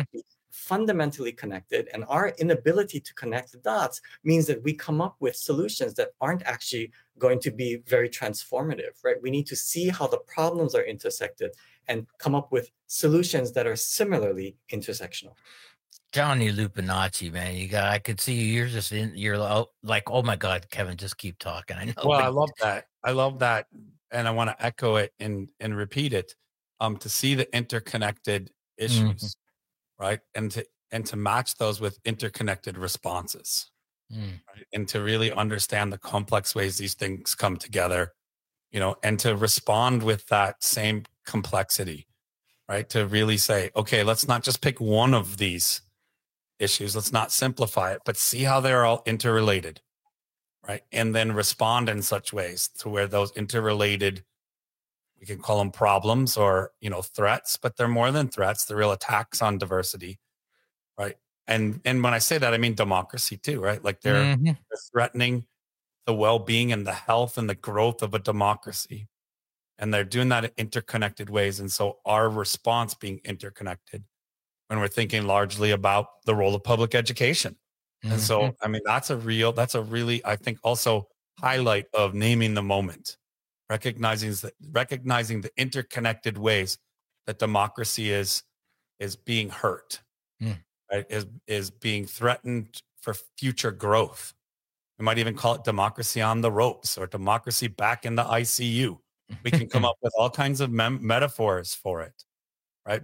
[SPEAKER 19] fundamentally connected, and our inability to connect the dots means that we come up with solutions that aren't actually going to be very transformative, right? We need to see how the problems are intersected and come up with solutions that are similarly intersectional.
[SPEAKER 17] Johnny Lupinacci, man, I could see you're like, oh my God, Kevin, just keep talking. I know.
[SPEAKER 4] Well, I love that. And I want to echo it and repeat it. To see the interconnected issues, right? And to match those with interconnected responses, right? And to really understand the complex ways these things come together, and to respond with that same complexity, right? To really say, okay, let's not just pick one of these issues. Let's not simplify it, but see how they're all interrelated, right? And then respond in such ways to where those interrelated, we can call them problems or, threats, but they're more than threats. They're real attacks on diversity, right? And when I say that, I mean democracy too, right? Like they're threatening the well-being and the health and the growth of a democracy. And they're doing that in interconnected ways. And so our response being interconnected when we're thinking largely about the role of public education. And so, I mean, that's a really, I think, also highlight of naming the moment, recognizing the interconnected ways that democracy is being hurt, right? Is being threatened for future growth. We might even call it democracy on the ropes or democracy back in the ICU. We can come up with all kinds of metaphors for it, right?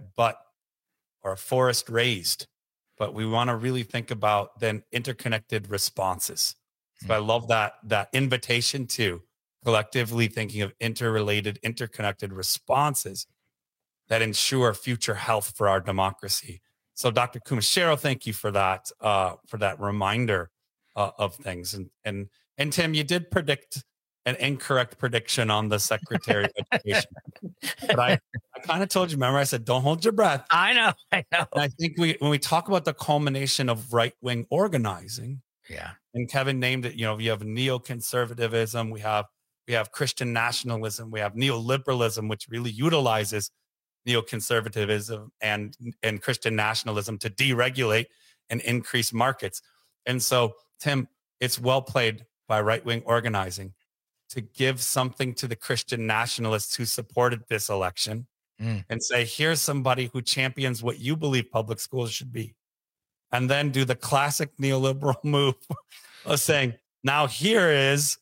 [SPEAKER 4] Or a forest raised. But we want to really think about then interconnected responses. So I love that invitation to collectively thinking of interrelated, interconnected responses that ensure future health for our democracy. So Dr. Kumashiro, thank you for that reminder of things. And Tim, you did predict an incorrect prediction on the Secretary of Education. But I kind of told you, remember, I said, don't hold your breath.
[SPEAKER 17] I know.
[SPEAKER 4] And I think when we talk about the culmination of right-wing organizing, and Kevin named it, you have neoconservatism, we have Christian nationalism, we have neoliberalism, which really utilizes neoconservatism and Christian nationalism to deregulate and increase markets. And so, Tim, it's well played by right-wing organizing to give something to the Christian nationalists who supported this election and say, here's somebody who champions what you believe public schools should be. And then do the classic neoliberal move of saying, now here is,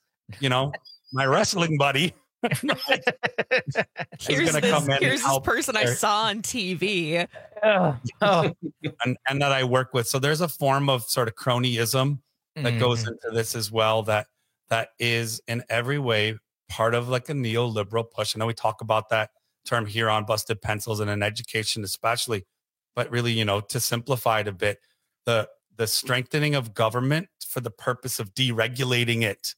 [SPEAKER 4] my wrestling buddy.
[SPEAKER 7] Here's this person I saw on TV.
[SPEAKER 4] And that I work with. So there's a form of sort of cronyism that goes into this as well, that is in every way part of like a neoliberal push. I know we talk about that term here on Busted Pencils and in education especially, but really, to simplify it a bit, the strengthening of government for the purpose of deregulating it.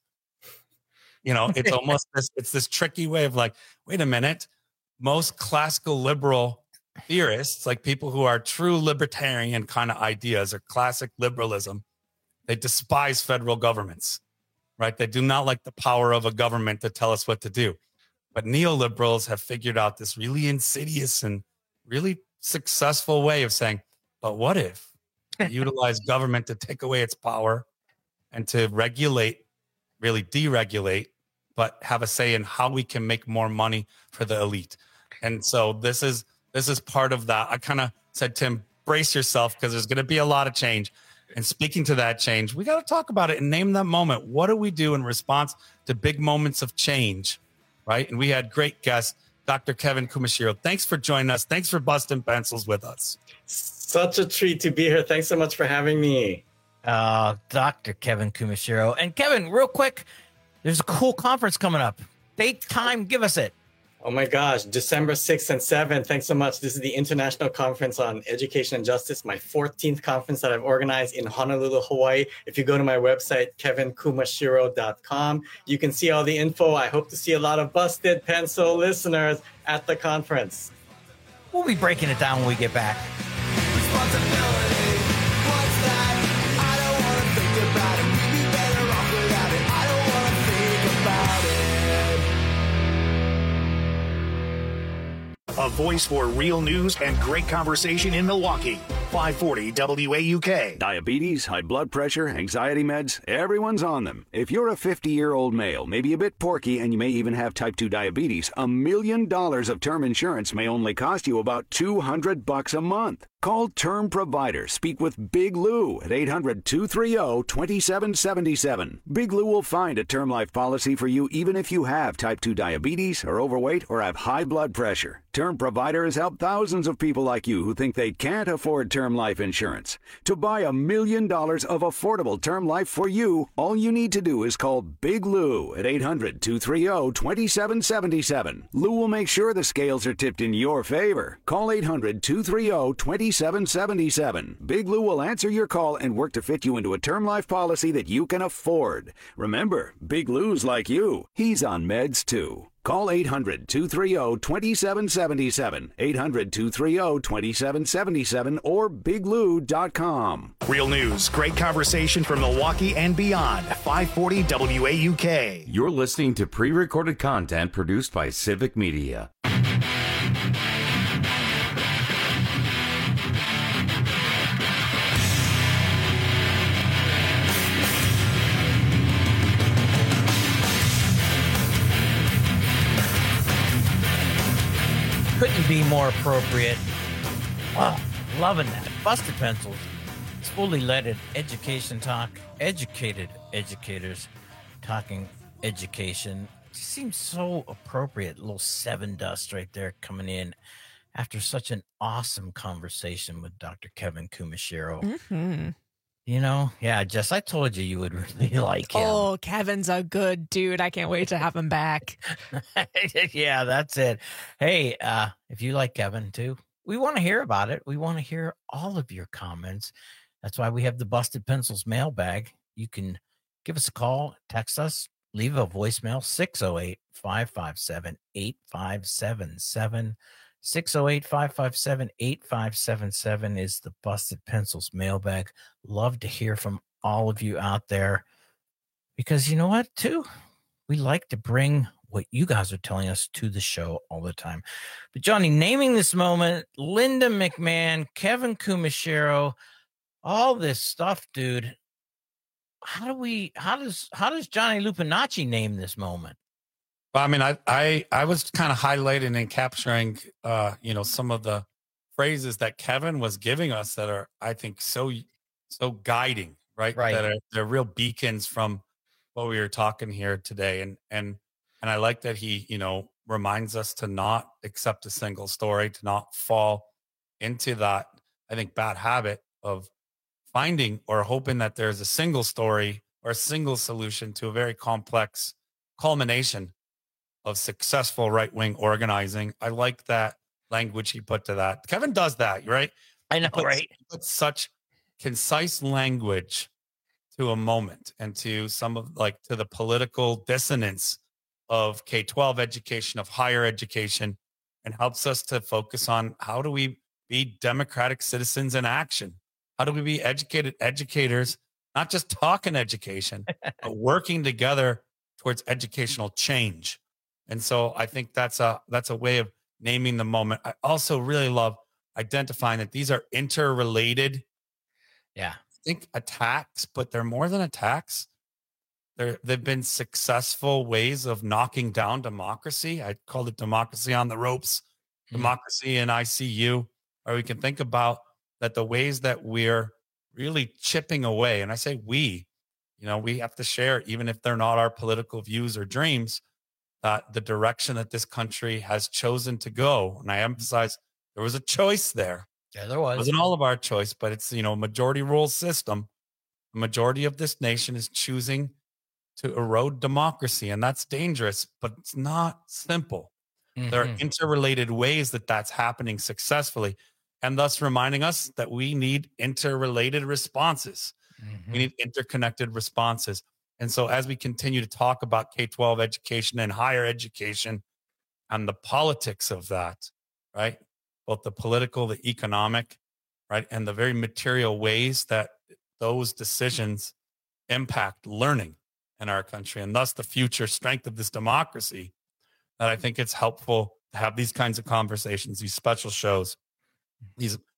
[SPEAKER 4] It's almost this tricky way of like, wait a minute, most classical liberal theorists, like people who are true libertarian kind of ideas or classic liberalism, they despise federal governments, right? They do not like the power of a government to tell us what to do. But neoliberals have figured out this really insidious and really successful way of saying, but what if we utilize government to take away its power and to regulate, really deregulate, but have a say in how we can make more money for the elite. And so this is part of that. I kind of said, Tim, brace yourself because there's going to be a lot of change. And speaking to that change, we got to talk about it and name that moment. What do we do in response to big moments of change, right? And we had great guests, Dr. Kevin Kumashiro. Thanks for joining us. Thanks for busting pencils with us.
[SPEAKER 19] Such a treat to be here. Thanks so much for having me.
[SPEAKER 17] Dr. Kevin Kumashiro. And Kevin, real quick, there's a cool conference coming up. Date, time, give us it.
[SPEAKER 19] Oh my gosh, December 6th and 7th. Thanks so much. This is the International Conference on Education and Justice, my 14th conference that I've organized in Honolulu, Hawaii. If you go to my website, kevinkumashiro.com, you can see all the info. I hope to see a lot of Busted Pencil listeners at the conference.
[SPEAKER 17] We'll be breaking it down when we get back.
[SPEAKER 1] A voice for real news and great conversation in Milwaukee. 540 WAUK.
[SPEAKER 5] Diabetes, high blood pressure, anxiety meds, everyone's on them. If you're a 50-year-old male, maybe a bit porky, and you may even have type 2 diabetes, $1 million of term insurance may only cost you about $200 a month. Call Term Provider. Speak with Big Lou at 800-230-2777. Big Lou will find a term life policy for you even if you have type 2 diabetes, are overweight, or have high blood pressure. Term Provider has helped thousands of people like you who think they can't afford term life insurance. To buy $1 million of affordable term life for you, all you need to do is call Big Lou at 800-230-2777. Lou will make sure the scales are tipped in your favor. Call 800-230-2777. Big Lou will answer your call and work to fit you into a term life policy that you can afford. Remember, Big Lou's like you. He's on meds too. Call 800-230-2777, 800-230-2777, or biglou.com.
[SPEAKER 1] Real news, great conversation from Milwaukee and beyond. 540 WAUK.
[SPEAKER 15] You're listening to pre-recorded content produced by Civic Media.
[SPEAKER 17] Couldn't be more appropriate. Wow, loving that. Busted Pencils. It's fully leaded education talk. Educated educators talking education. It seems so appropriate. A little Seven Dust right there coming in after such an awesome conversation with Dr. Kevin Kumashiro.
[SPEAKER 7] Mm-hmm.
[SPEAKER 17] You know, yeah, Jess, I told you would really like him.
[SPEAKER 7] Oh, Kevin's a good dude. I can't wait to have him back.
[SPEAKER 17] Yeah, that's it. Hey, if you like Kevin too, we want to hear about it. We want to hear all of your comments. That's why we have the Busted Pencils mailbag. You can give us a call, text us, leave a voicemail, 608-557-8577. 608-557-8577 is the Busted Pencils mailbag. Love to hear from all of you out there because you know what, too? We like to bring what you guys are telling us to the show all the time. But Johnny, naming this moment, Linda McMahon, Kevin Kumashiro, all this stuff, dude. How does Johnny Lupinacci name this moment?
[SPEAKER 4] Well, I mean, I was kind of highlighting and capturing, some of the phrases that Kevin was giving us that are, I think, so guiding, right? That they're real beacons from what we were talking here today. And I like that he, reminds us to not accept a single story, to not fall into that, I think, bad habit of finding or hoping that there's a single story or a single solution to a very complex culmination of successful right-wing organizing. I like that language he put to that. Kevin does that, right?
[SPEAKER 17] I know, right?
[SPEAKER 4] He puts such concise language to a moment and to some of to the political dissonance of K-12 education, of higher education, and helps us to focus on how do we be democratic citizens in action? How do we be educated educators, not just talking education, but working together towards educational change? And so I think that's a way of naming the moment. I also really love identifying that these are interrelated.
[SPEAKER 17] Yeah.
[SPEAKER 4] I think attacks, but they're more than attacks. They've been successful ways of knocking down democracy. I called it democracy on the ropes, democracy in ICU, or we can think about that the ways that we're really chipping away. And I say we have to share, even if they're not our political views or dreams, the direction that this country has chosen to go. And I emphasize there was a choice there.
[SPEAKER 17] Yeah, there was.
[SPEAKER 4] It wasn't all of our choice, but it's, a majority rule system. The majority of this nation is choosing to erode democracy. And that's dangerous, but it's not simple. Mm-hmm. There are interrelated ways that that's happening successfully, and thus reminding us that we need interrelated responses. Mm-hmm. We need interconnected responses. And so as we continue to talk about K-12 education and higher education and the politics of that, right? Both the political, the economic, right? And the very material ways that those decisions impact learning in our country, and thus the future strength of this democracy, that I think it's helpful to have these kinds of conversations, these special shows, these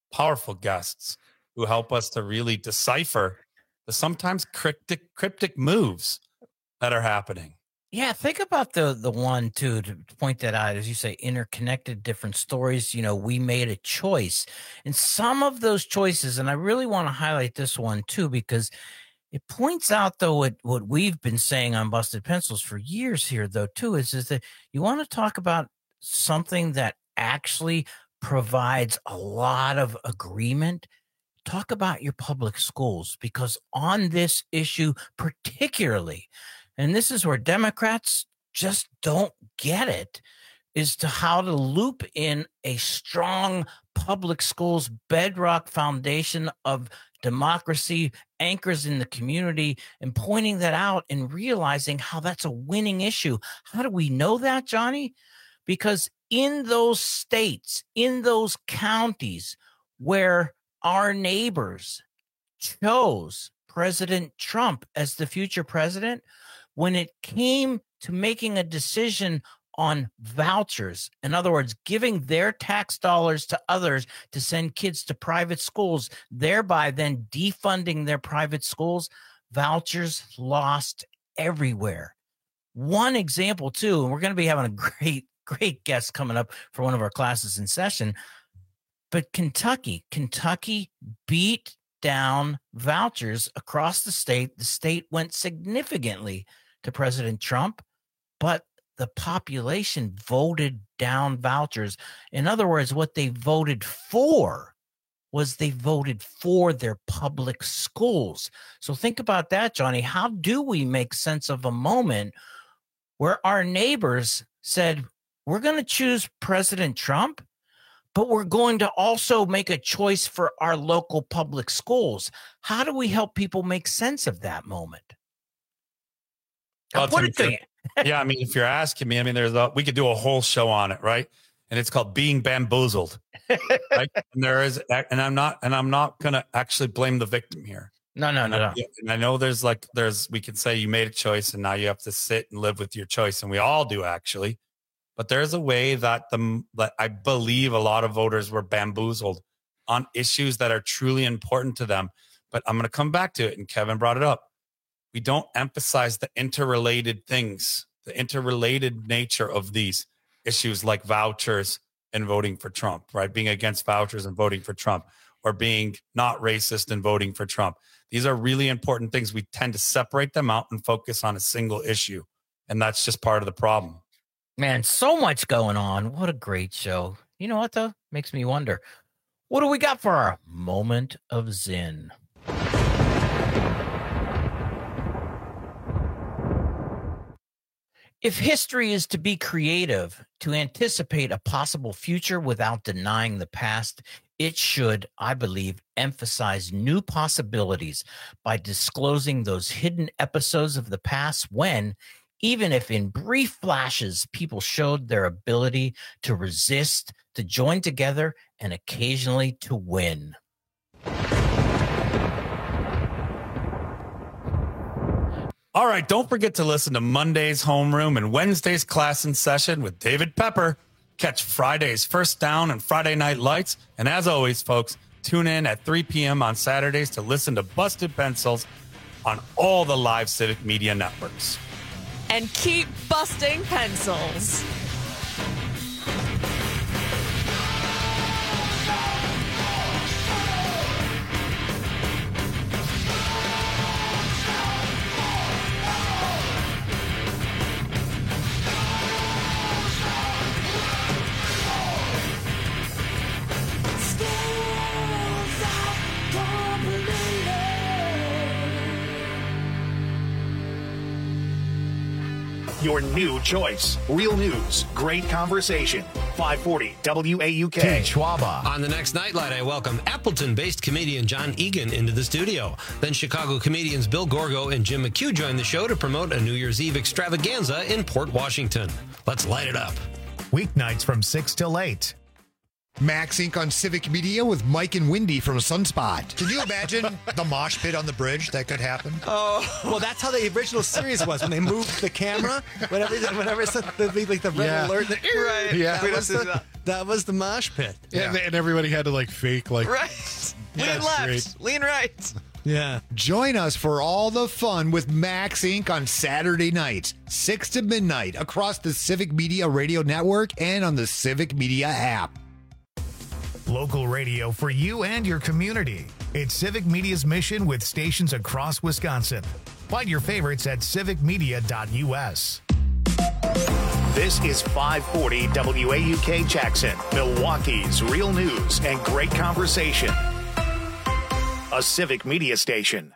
[SPEAKER 4] powerful guests who help us to really decipher the sometimes cryptic moves that are happening.
[SPEAKER 17] Yeah, think about the one, too, to point that out, as you say, interconnected different stories. You know, we made a choice. And some of those choices, and I really want to highlight this one, too, because it points out, though, what we've been saying on Busted Pencils for years here, though, too, is that you want to talk about something that actually provides a lot of agreement. Talk about your public schools, because on this issue particularly, and this is where Democrats just don't get it, is to how to loop in a strong public schools bedrock foundation of democracy, anchors in the community, and pointing that out and realizing how that's a winning issue. How do we know that, Johnny? Because in those states, in those counties where our neighbors chose President Trump as the future president, when it came to making a decision on vouchers, in other words, giving their tax dollars to others to send kids to private schools, thereby then defunding their private schools, vouchers lost everywhere. One example, too, and we're going to be having a great guest coming up for one of our classes in session, but Kentucky beat down vouchers across the state. The state went significantly to President Trump, but the population voted down vouchers. In other words, what they voted for was they voted for their public schools. So think about that, Johnny. How do we make sense of a moment where our neighbors said, we're going to choose President Trump, but we're going to also make a choice for our local public schools? How do we help people make sense of that moment?
[SPEAKER 4] Yeah, I mean, if you're asking me, I mean, we could do a whole show on it, right? And it's called Being Bamboozled. Right? And I'm not going to actually blame the victim here.
[SPEAKER 17] No.
[SPEAKER 4] And I know we can say you made a choice and now you have to sit and live with your choice. And we all do, actually. But there's a way that I believe a lot of voters were bamboozled on issues that are truly important to them. But I'm going to come back to it. And Kevin brought it up. We don't emphasize the interrelated things, the interrelated nature of these issues like vouchers and voting for Trump, right? Being against vouchers and voting for Trump, or being not racist and voting for Trump. These are really important things. We tend to separate them out and focus on a single issue. And that's just part of the problem.
[SPEAKER 17] Man, so much going on. What a great show. You know what, though? Makes me wonder, what do we got for our moment of Zen? If history is to be creative, to anticipate a possible future without denying the past, it should, I believe, emphasize new possibilities by disclosing those hidden episodes of the past when, even if in brief flashes, people showed their ability to resist, to join together, and occasionally to win.
[SPEAKER 4] All right, don't forget to listen to Monday's Homeroom and Wednesday's Class in Session with David Pepper. Catch Friday's First Down and Friday Night Lights. And as always, folks, tune in at 3 p.m. on Saturdays to listen to Busted Pencils on all the live Civic Media networks.
[SPEAKER 7] And keep busting pencils.
[SPEAKER 1] Your new choice. Real news, great conversation. 540 WAUK.
[SPEAKER 3] Schwaba. On the next Nightlight, I welcome Appleton-based comedian John Egan into the studio. Then Chicago comedians Bill Gorgo and Jim McHugh join the show to promote a New Year's Eve extravaganza in Port Washington. Let's light it up.
[SPEAKER 1] Weeknights from 6 till 8.
[SPEAKER 8] Max Inc. on Civic Media with Mike and Wendy from Sunspot.
[SPEAKER 9] Can you imagine the mosh pit on the bridge? That could happen.
[SPEAKER 10] Oh, well, that's how the original series was when they moved the camera. Whenever it's the red alert,
[SPEAKER 9] right? Yeah,
[SPEAKER 10] that was the mosh pit.
[SPEAKER 8] Yeah, and everybody had to fake
[SPEAKER 7] right. Lean left, lean right.
[SPEAKER 8] Yeah. Join us for all the fun with Max Inc. on Saturday nights, 6 to midnight, across the Civic Media Radio Network and on the Civic Media app.
[SPEAKER 1] Local radio for you and your community. It's Civic Media's mission with stations across Wisconsin. Find your favorites at civicmedia.us. This is 540 WAUK Jackson, Milwaukee's real news and great conversation. A Civic Media station.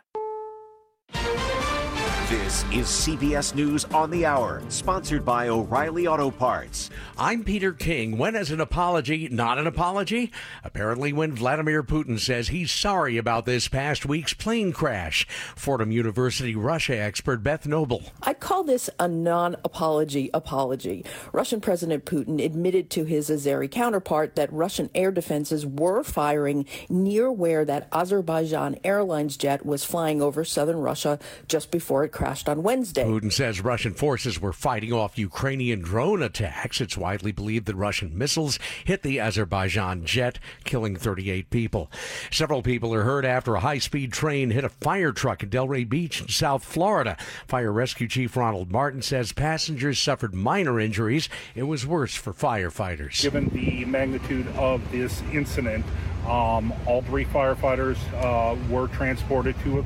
[SPEAKER 11] This is CBS News on the Hour, sponsored by O'Reilly Auto Parts.
[SPEAKER 13] I'm Peter King. When is an apology not an apology? Apparently when Vladimir Putin says he's sorry about this past week's plane crash. Fordham University Russia expert Beth Noble.
[SPEAKER 14] I call this a non-apology apology. Russian President Putin admitted to his Azeri counterpart that Russian air defenses were firing near where that Azerbaijan Airlines jet was flying over southern Russia just before it crashed on Wednesday.
[SPEAKER 13] Putin says Russian forces were fighting off Ukrainian drone attacks. It's widely believed that Russian missiles hit the Azerbaijan jet, killing 38 people. Several people are hurt after a high-speed train hit a fire truck at Delray Beach in South Florida. Fire Rescue Chief Ronald Martin says passengers suffered minor injuries. It was worse for firefighters.
[SPEAKER 16] Given the magnitude of this incident, all 3 firefighters were transported to a